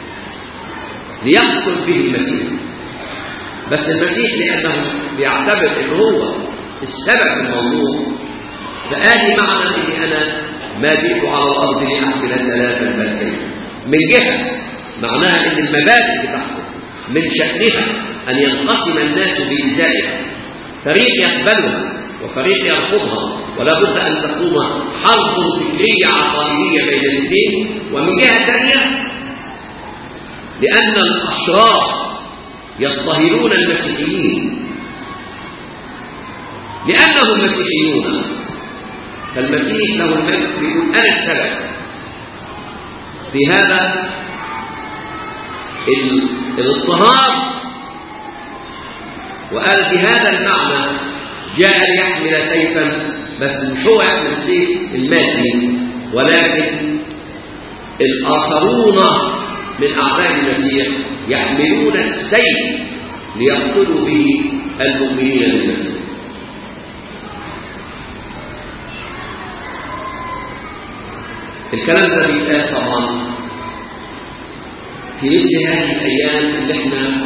A: ليقتل به المسيح. بس المسيح لأنه بيعتبر إنه هو السبب في الموضوع، فآلي معنى إني أنا ما جئت على الأرض لأحمل ثلاثا بل كيف. من جهة معناها إن المبادئ بتاعته من شأنها أن ينقسم الناس بإزائها، فريق يقبلها وفريق يرفضها، ولا بد أن تقوم حرب فكرية عقائدية بين الاثنين. ومن جهة ثانية لأن الأشرار يضطهدون المسيحيين لأنهم مسيحيون، فالمسيح له الملك يقول أنا السبب في هذا الاضطهاد. وقال بهذا المعنى جاء ليحمل سيفا، بس مش هو يحمل السيف المادي، ولكن الآخرون من أعداء المسيح يحملون السيف ليقتلوا به المؤمنين بالمسيح. الكلام ده بيتقال طبعا في مثل هذه الأيام اللي احنا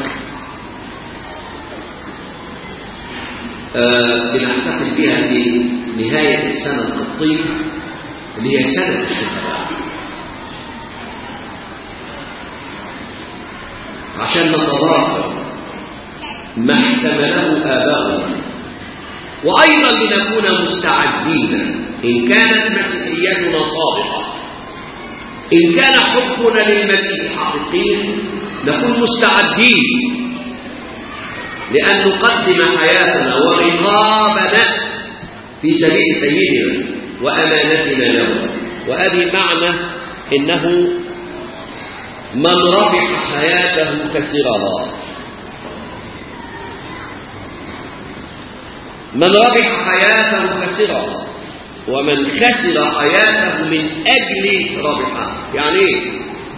A: بنحتفل بها في نهاية السنة القبطية اللي هي سنة الشهداء، عشان نتذاكر ما احتمله آباؤنا، وأيضا لنكون مستعدين إن كانت مسيحيتنا صادقة، إن كان حبنا للمسيح حقيقي نكون مستعدين لأن نقدم حياتنا ورقابنا في سبيل سيدنا وأمانتنا له. وأبي معنى إنه من ربح حياته كسرها، من ربح حياته كسرها، ومن خسر حياته من أجل ربحها. يعني ايه؟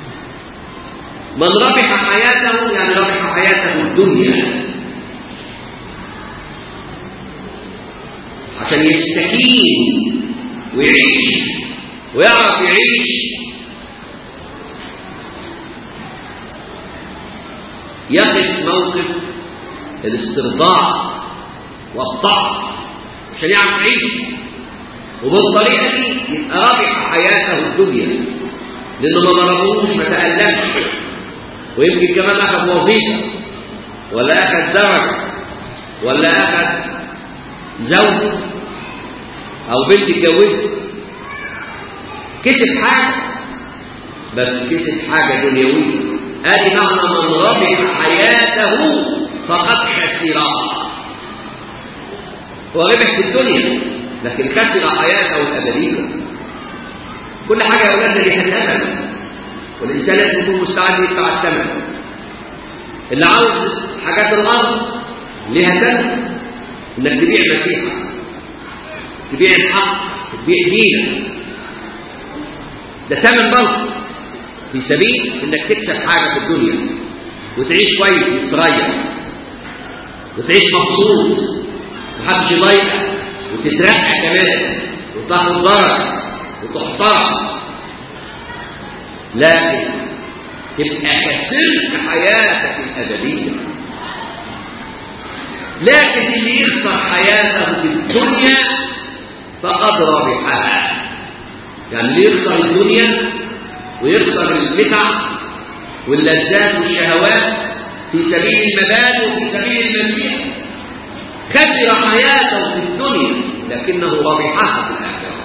A: من ربح حياته يعني ربح حياته الدنيا عشان يستكين ويعيش ويعرف يعيش، يقف موقف الاسترضاع والضعف عشان يعرف يعيش، وبالطريقة دي يبقى رابح حياته الدنيا، لأنه ما ضربوش ما تألمش، ويمكن كمان أخذ وظيفة ولا أخذ درجة ولا أخذ زوج أو بنت اتجوزت، كسب حاجة، بس كسب حاجة دنيوية. هذه معنى من ربح حياته فقد خسرها. هو ربح في الدنيا لكن خسر حياته الأبدية. كل حاجة يا أولادنا لها ثمن، والإنسان لازم يكون مستعد يدفع الثمن. اللي عاوز حاجات الأرض لها ثمن، إنك تبيع مسيحة، تبيع الحق، تبيع دينك، ده ثمن برضه في سبيل إنك تكسب حاجة في الدنيا وتعيش كويس مستريح وتعيش مبسوط محدش يضايقك وتترقى كمان وتاخد درجة وتحترم، لكن تبقى خسرت حياتك الأبدية. لكن اللي يخسر حياته في الدنيا فقد ربحها. يعني اللي يخسر الدنيا ويخسر المتع واللذات والشهوات في سبيل المبادئ وفي سبيل المسيح خسر حياته في الدنيا لكنه ربحها في الآخرة.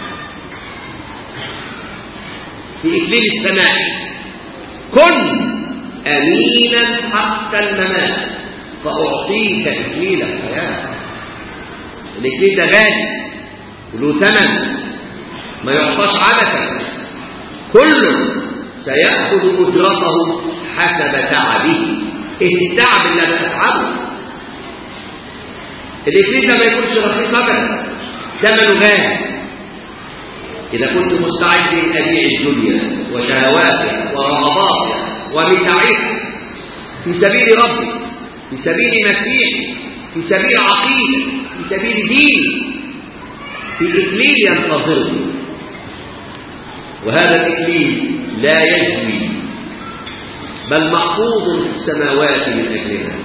A: في إكليل السماء كن أمينا حتى الممات فأعطيك إكليل الحياة. الإكليل ده غالي له ثمن ما يعطاش عبثا، كل سيأخذ أجرته حسب تعبه. إيه التعب اللي بتتعبه؟ الإكليل ده ما يكونش رخيص أبدا، ثمنه غالي. إذا كنت مستعد لأبيع الدنيا وشهواتها ورغباتها ومتاعها في سبيل ربي، في سبيل مسيح، في سبيل عقيدة، في سبيل دين، في إكليل ينتظرني، وهذا الإكليل لا يجري بل محفوظ في السماوات من أجلنا.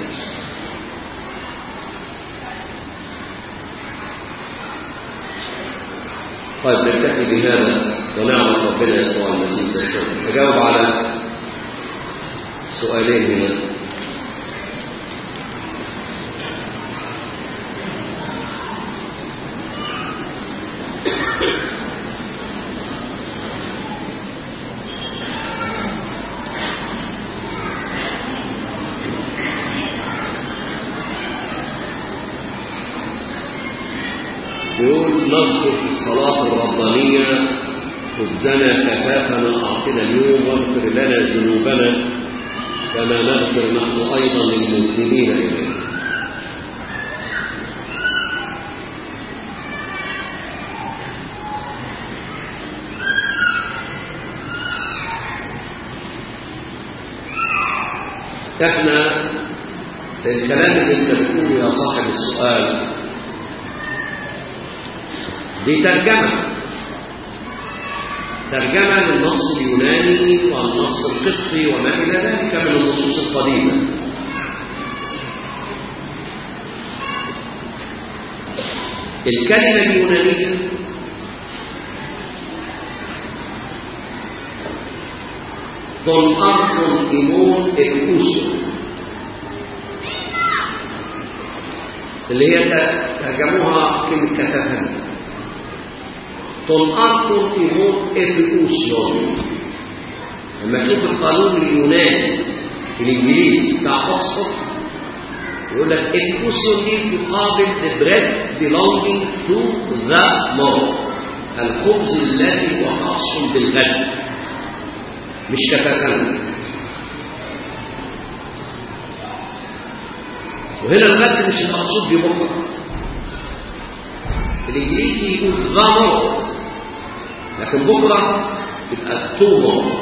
A: طيب نكتفي بهذا ونعم ربنا يسوع المسيح بالشكر. أجاوب على سؤالين هنا. يقول نذكر في الصلاة الربانية خبزنا كفافنا أعطنا اليوم واغفر لنا ذنوبنا كما نغفر نحن أيضا للمسلمين إلينا. احنا الكلام اللي انت بتقوله يا صاحب السؤال دي ترجمة للنص اليوناني والنص القبطي وما إلى ذلك من النصوص القديمة. الكلمة اليونانية ton arton imon ekuso اللي هي ترجموها كلمة كتفان. ton arton imon ekuso لما تشوف القانون اليوناني الإنجليزي بتاع أوكسفورد يقول لك ekuso دي تقابل the bread belonging to the Lord، الخبز الذي هو خاص بالغد، مش كتفان. وهنا الغد مش المقصود ببكره. الانجليزي يقول غامر لكن بكره يبقى تومر.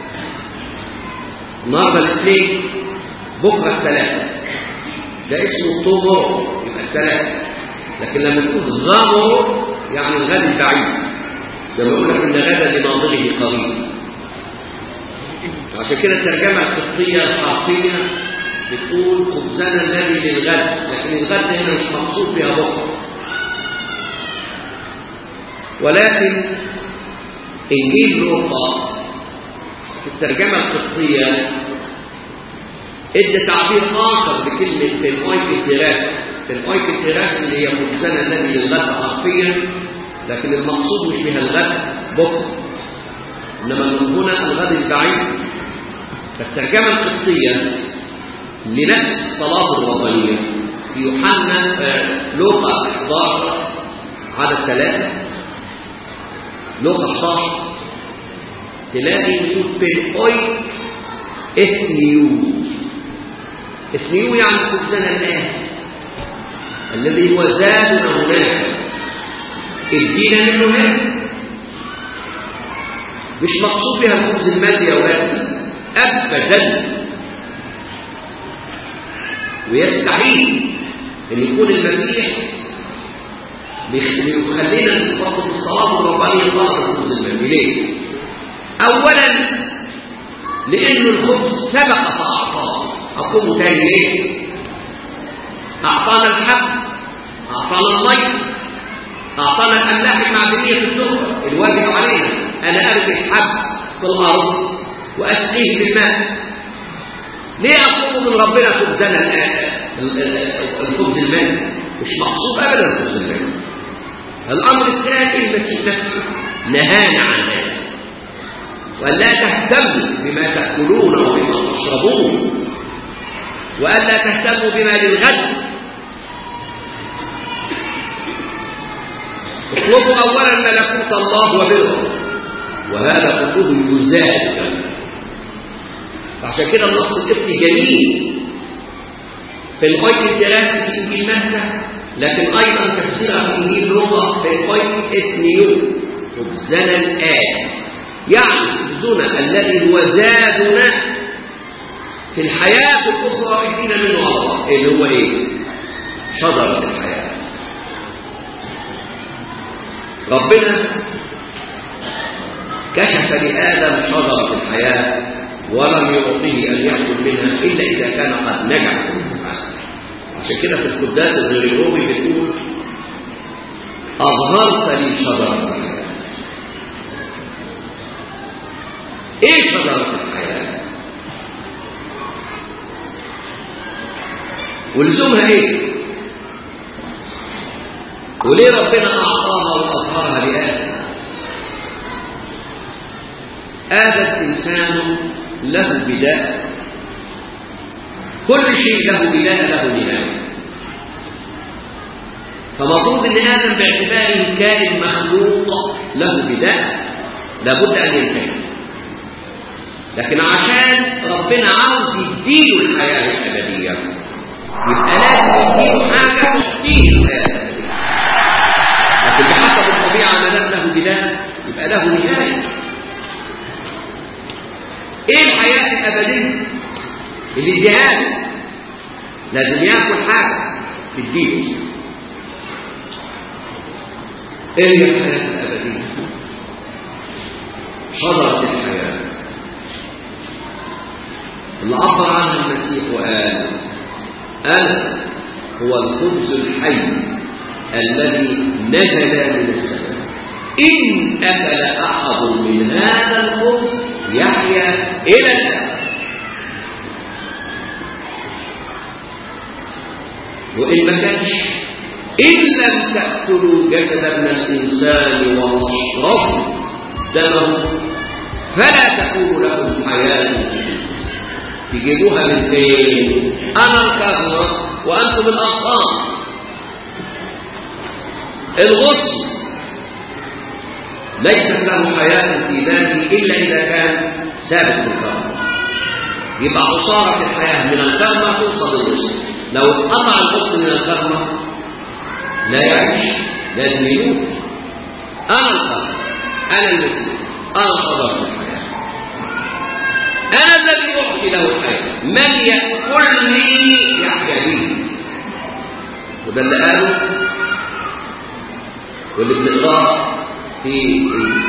A: النهارده الاثنين بكره الثلاث، ده اسمه تومر يبقى الثلاث. لكن لما تقول غامر يعني الغد البعيد، زي ما يقول لك ان غدا لناظره قريب. عشان كده الترجمة القبطية الحرفية بتقول خبزنا الذي للغد، لكن الغد هنا مش مقصود بها بكرة. ولكن إنجيل لوقا في الترجمة القبطية ادى تعبير آخر بكلمة الأويكتيراس اللي هي خبزنا الذي للغد حرفيا، لكن المقصود مش بها الغد بكرة، إنما من هنا الغد البعيد. فالترجمة القبطية لنفس الصلاة الربانية في يوحنا لوقا 11 عدد 3 لوقا 11 تلاقي يقول بالأوي إثنيو. إثنيو يعني خبزنا الآن الذي هو زادنا هناك، ادينا منه هنا. مش مقصود بها الخبز المادي يا ولادي أبدا. ويستحيل أن يكون المسيح بيخلينا نفرط في الصلاة الربانية طلب الخبز المادي. ليه؟ أولا لأن الخبز سبق فأعطاه. أقوم تاني ليه؟ أعطانا الحب، أعطانا المي، أعطانا الأملاح المعدنية في التربة الواجب علينا. أنا أرمي الحب في الأرض وأسقيه بالماء. ليه أطلب من ربنا خبزنا الخبز المائي؟ مش مقصود أبدا الخبز المائي. الأمر الثاني المسيح نفسه نهانا عن هذا، وأن لا تهتموا بما تأكلون وبما تشربون، وأن لا تهتموا بما للغد. اطلبوا أولا ملكوت الله وبره، وهذا كله يزاد. عشان كده النص القبطي جميل في الآية الثلاثة في إنجيل متى، لكن أيضا تفسيرها في إنجيل لوقا في الآية اثنين خبزنا الآن، يعني خبزنا الذي هو زادنا في الحياة الأخرى يدينا منه الله، اللي هو إيه؟ شجرة الحياة. ربنا كشف لآدم شجرة الحياة ولم يعطيه أن يأكل منها إلا إذا كان قد نجح في الامتحان. عشان كده في القداس الغريغوري بتقول أظهرت لي شجرة الحياة. إيه شجرة الحياة؟ ولزومها إيه؟ وليه ربنا أعطاها وأظهرها لآدم؟ آدم إنسان له بداية، كل شيء له بداية له نهاية. فمفروض ان آدم باعتباره كائن مخلوق له بداية لابد أن ينتهي، لكن عشان ربنا عاوز يديله الحياة الأبدية يبقى لازم يديله حاجة تشتيه الحياة الأبدية. لكن بحسب الطبيعة ما دام له بداية يبقى له نهاية. ايه الحياة الأبدية؟ الإجهاد، لازم يأكل حاجة في الدين. ايه الحياة الأبدية؟ شجرة الحياة اللي عبر عنها المسيح وقال أنا هو الخبز الحي الذي نزل من السماء، إن أكل أحد من هذا الخبز يحيا إلى الأبد. وإن ما كانش إن لم تأكلوا جسد ابن الإنسان وتشربوا دمه فلا تكون لكم حياة. تجيبوها من فين؟ أنا الكرمة وأنتم الأطفال. الغصن ليست له حياة في ذاته إلا إذا كان ثابت بالكرمة. يبقى عصارة الحياة من الكرمة توصل للغصن. لو اتقطع الغصن من الكرمة لا يعيش، لازم يموت. أنا الكرمة، أنا المسيح، أنا شجرة الحياة، أنا الذي أعطي له الحياة. من يأكلني يحيا بي. وده اللي قاله واللي بنقراه في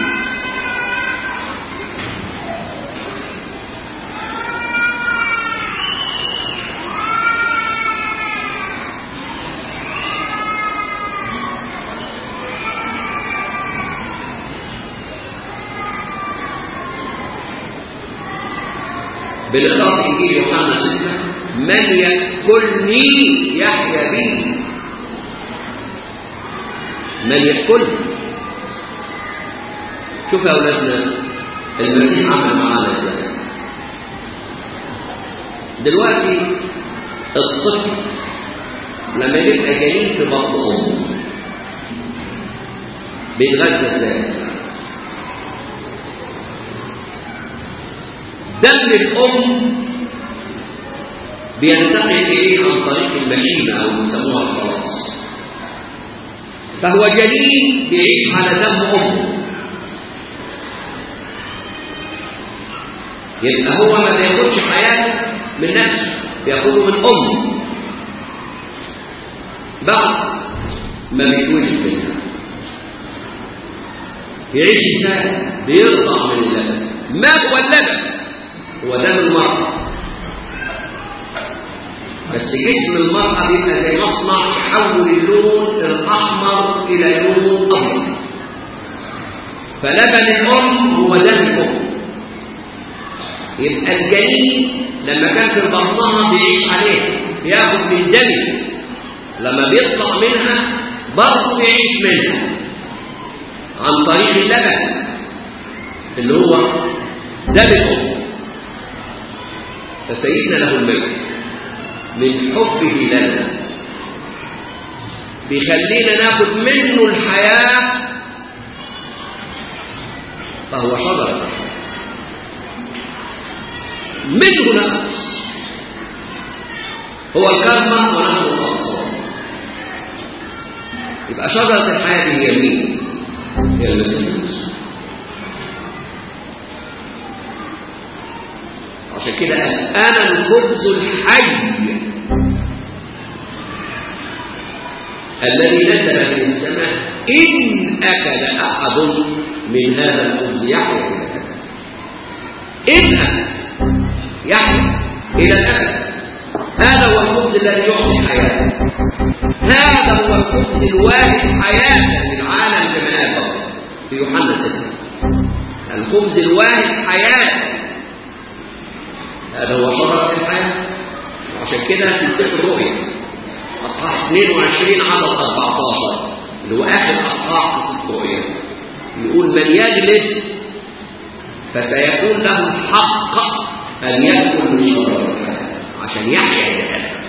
A: بنقرأ في إنجيل يوحنا 6 من يأكلني يحيا بي. من يأكلني. شوف يا أولادنا المسيح عمل معانا ازاي. دلوقتي الطفل لما يبقى جنين في بطن أمه بيتغذى ازاي؟ دم الأم بينتقل إليه عن طريق المشيمة أو يسموها الخلاص. فهو جنين بيعيش على دم أمه. يبقى هو ما بياخدش حياته من نفسه، بياخده من أمه. بعد ما بيتولد منها يعيش ازاي؟ بيرضع من اللبن. ما هو اللبن؟ هو دم المرأة. بس جسم المرأة بيبقى زي مصنع يحول اللون أحمر إلى لون أبيض. فلبن الأم هو دم الأم. يبقى الجنين لما كان في بطنها بيعيش عليه، بياخد من دمه، لما بيطلع منها برضه بيعيش منها عن طريق اللبن اللي هو دم الأم. فسيدنا له المجد من حبه لنا بيخلينا ناخد منه الحياة، فهو شجرة منه نفس، هو الكرمة ونحن الأبصار. يبقى شجرة الحياة دي هي مين؟ هي المسيح. عشان كده أنا الخبز الحي الذي نزل من السماء، إن أكل أحد من هذا الخبز يحيى إلى الأبد. إن يحيى إلى الأبد. هذا هو الخبز الذي يعطي حياة. هذا هو الخبز الواحد حياة للعالم كما قال في يوحنا 6. الخبز الواحد حياة. هذا هو شرف الحياة. وعشان كده في سفر الرؤيا أصحاح 22 عدد 14 اللي هو آخر أصحاح في سفر الرؤيا يقول: من يجلس فسيكون له الحق أن يأكل من شجرة الحياة عشان يحيا إلى الأبد.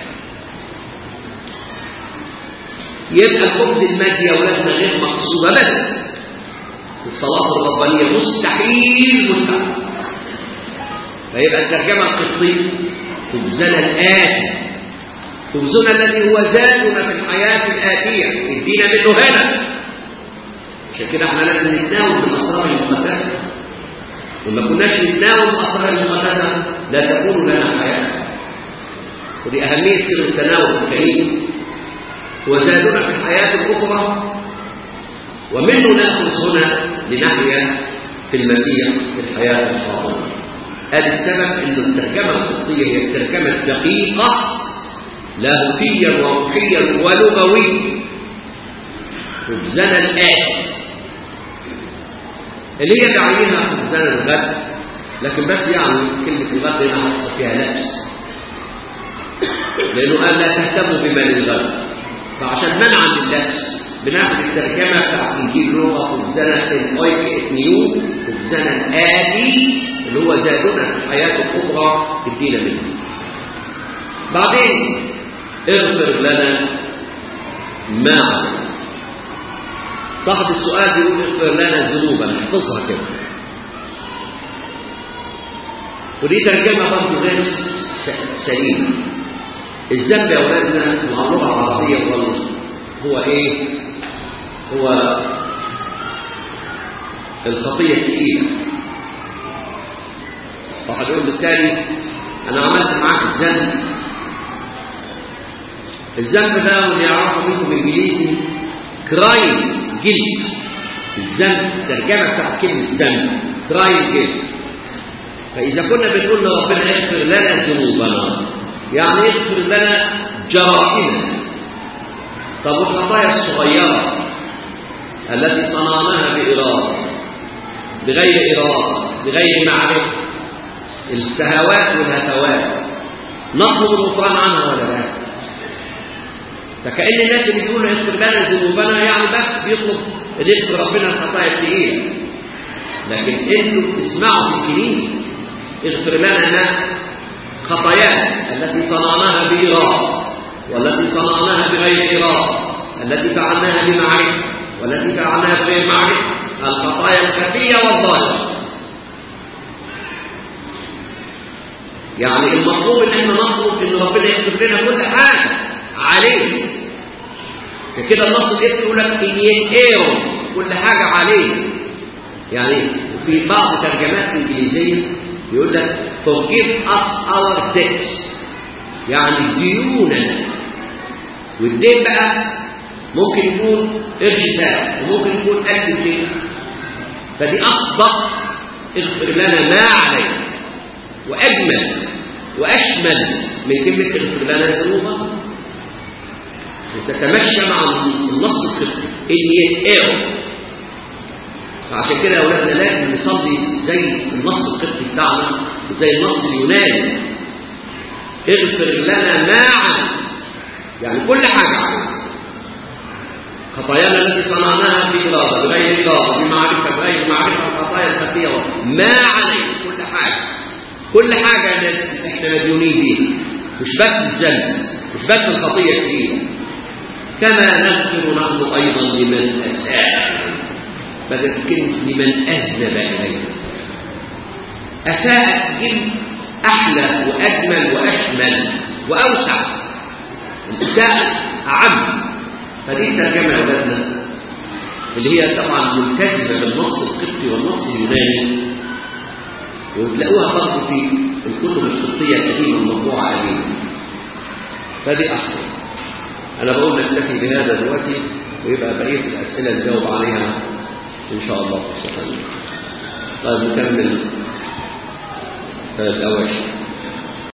A: يبقى الخبز المادي يا ولادنا غير مقصود أبدا. الصلاة الربانية مستحيل. فيبقى الترجمة القبطية: خبزنا الآتي، خبزنا الذي هو ذاتنا في الحياة الآتية، ادينا منه هنا. عشان كده احنا لازم نتناول بالأسرار المقدسة. وما كناش نتناول بالأسرار المقدسة لا تكون لنا حياة. ودي أهمية سر التناول الكريم. هو زادنا في الحياة الأخرى، ومنه نأخذ هنا لنحيا في المسيح في الحياة الحاضرة. هذا السبب أن الترجمة القبطية هي الترجمة الدقيقة لاهوتيا وروحيا ولغويا. خبزنا الآتي اللي هي دعينا خبزنا الغد، لكن بس يعني كلمة الغد هنا حصل فيها لبس، لأنه قال لا تهتموا بما للغد. فعشان منعا للبس بناخد الترجمة بتاعت إنجيل لوقا: خبزنا الأويك نيو، خبزنا الآتي اللي هو زادنا في الحياة الأخرى ادينا منه. بعدين اغفر لنا ما صاحب السؤال بيقول: اغفر لنا ذنوبنا. احفظها كده. ودي ترجمة برضه غير سليمة. الذنب يا أولادنا مع اللغة العربية هو إيه؟ هو الخطية الثقيلة. واحد يقول بالتالي: أنا عملت معاك الذنب ده واللي يعرفه منكم إنجليزي كرايم جلد. الذنب ترجمة بتاعت كلمة ذنب كرايم جلد. فإذا كنا بنقول لربنا اغفر لنا ذنوبنا، يعني اغفر لنا جرائمنا. طب الخطايا الصغيرة التي صنعناها بإرادة بغير إرادة بغير معرفة، الشهوات والهفوات، نطلب الغفران عنها ولا لا؟ فكأن الناس اللي بيقولوا اغفر لنا ذنوبنا يعني بس بيطلب يغفر ربنا الخطايا الثقيلة. لكن انتوا بتسمعوا في الكنيسة اغفر لنا خطايانا التي صنعناها بإرادة، والتي صنعناها بغير إرادة، التي فعلناها بمعرفة، والتي فعلناها بغير معرفة، الخطايا الخفية والظاهرة. يعني المطلوب ان احنا نطلب ان ربنا يغفر لنا كل حاجة عليه. كده النص يقول لك كل حاجة عليه. يعني في بعض ترجمات انجليزية يقول لك forgive us our debts، يعني ديوننا. والدين بقى ممكن يكون ارشاد وممكن يكون اكل شيء. فدي اصدق اغفر لنا ما علينا، واجمل واشمل من كلمه اغفر لنا ذنوبنا. وتتمشى مع النص القبطي اللي يتقاوم. فعشان كده يا أولادنا لازم نصلي زي النص القبطي بتاعنا وزي النص اليوناني. اغفر لنا معا، يعني كل حاجة، خطايانا التي صنعناها في إرادة بغير إرادة بمعرفة بغير معرفة، الخطايا الخفية ما عليك، كل حاجة احنا مديونين بيها، مش بس الذنب، مش بس الخطية الكبيرة. كما نغفر نحن أيضا لمن أساء، بدل كلمة لمن أذنب إلينا. أساء كلمة أحلى وأجمل وأشمل وأوسع، الإساءة أعم. فدي الترجمة يا أولادنا اللي هي طبعا ملتزمة بالنص القبطي والنص اليوناني، وتلاقوها برضه في الكتب القبطية القديمة المطبوعة قديما. فدي أحسن. أنا بقول نكتفي بهذا دلوقتي، ويبقى بقية الأسئلة نجاوب عليها إن شاء الله. طيب نكمل الأول.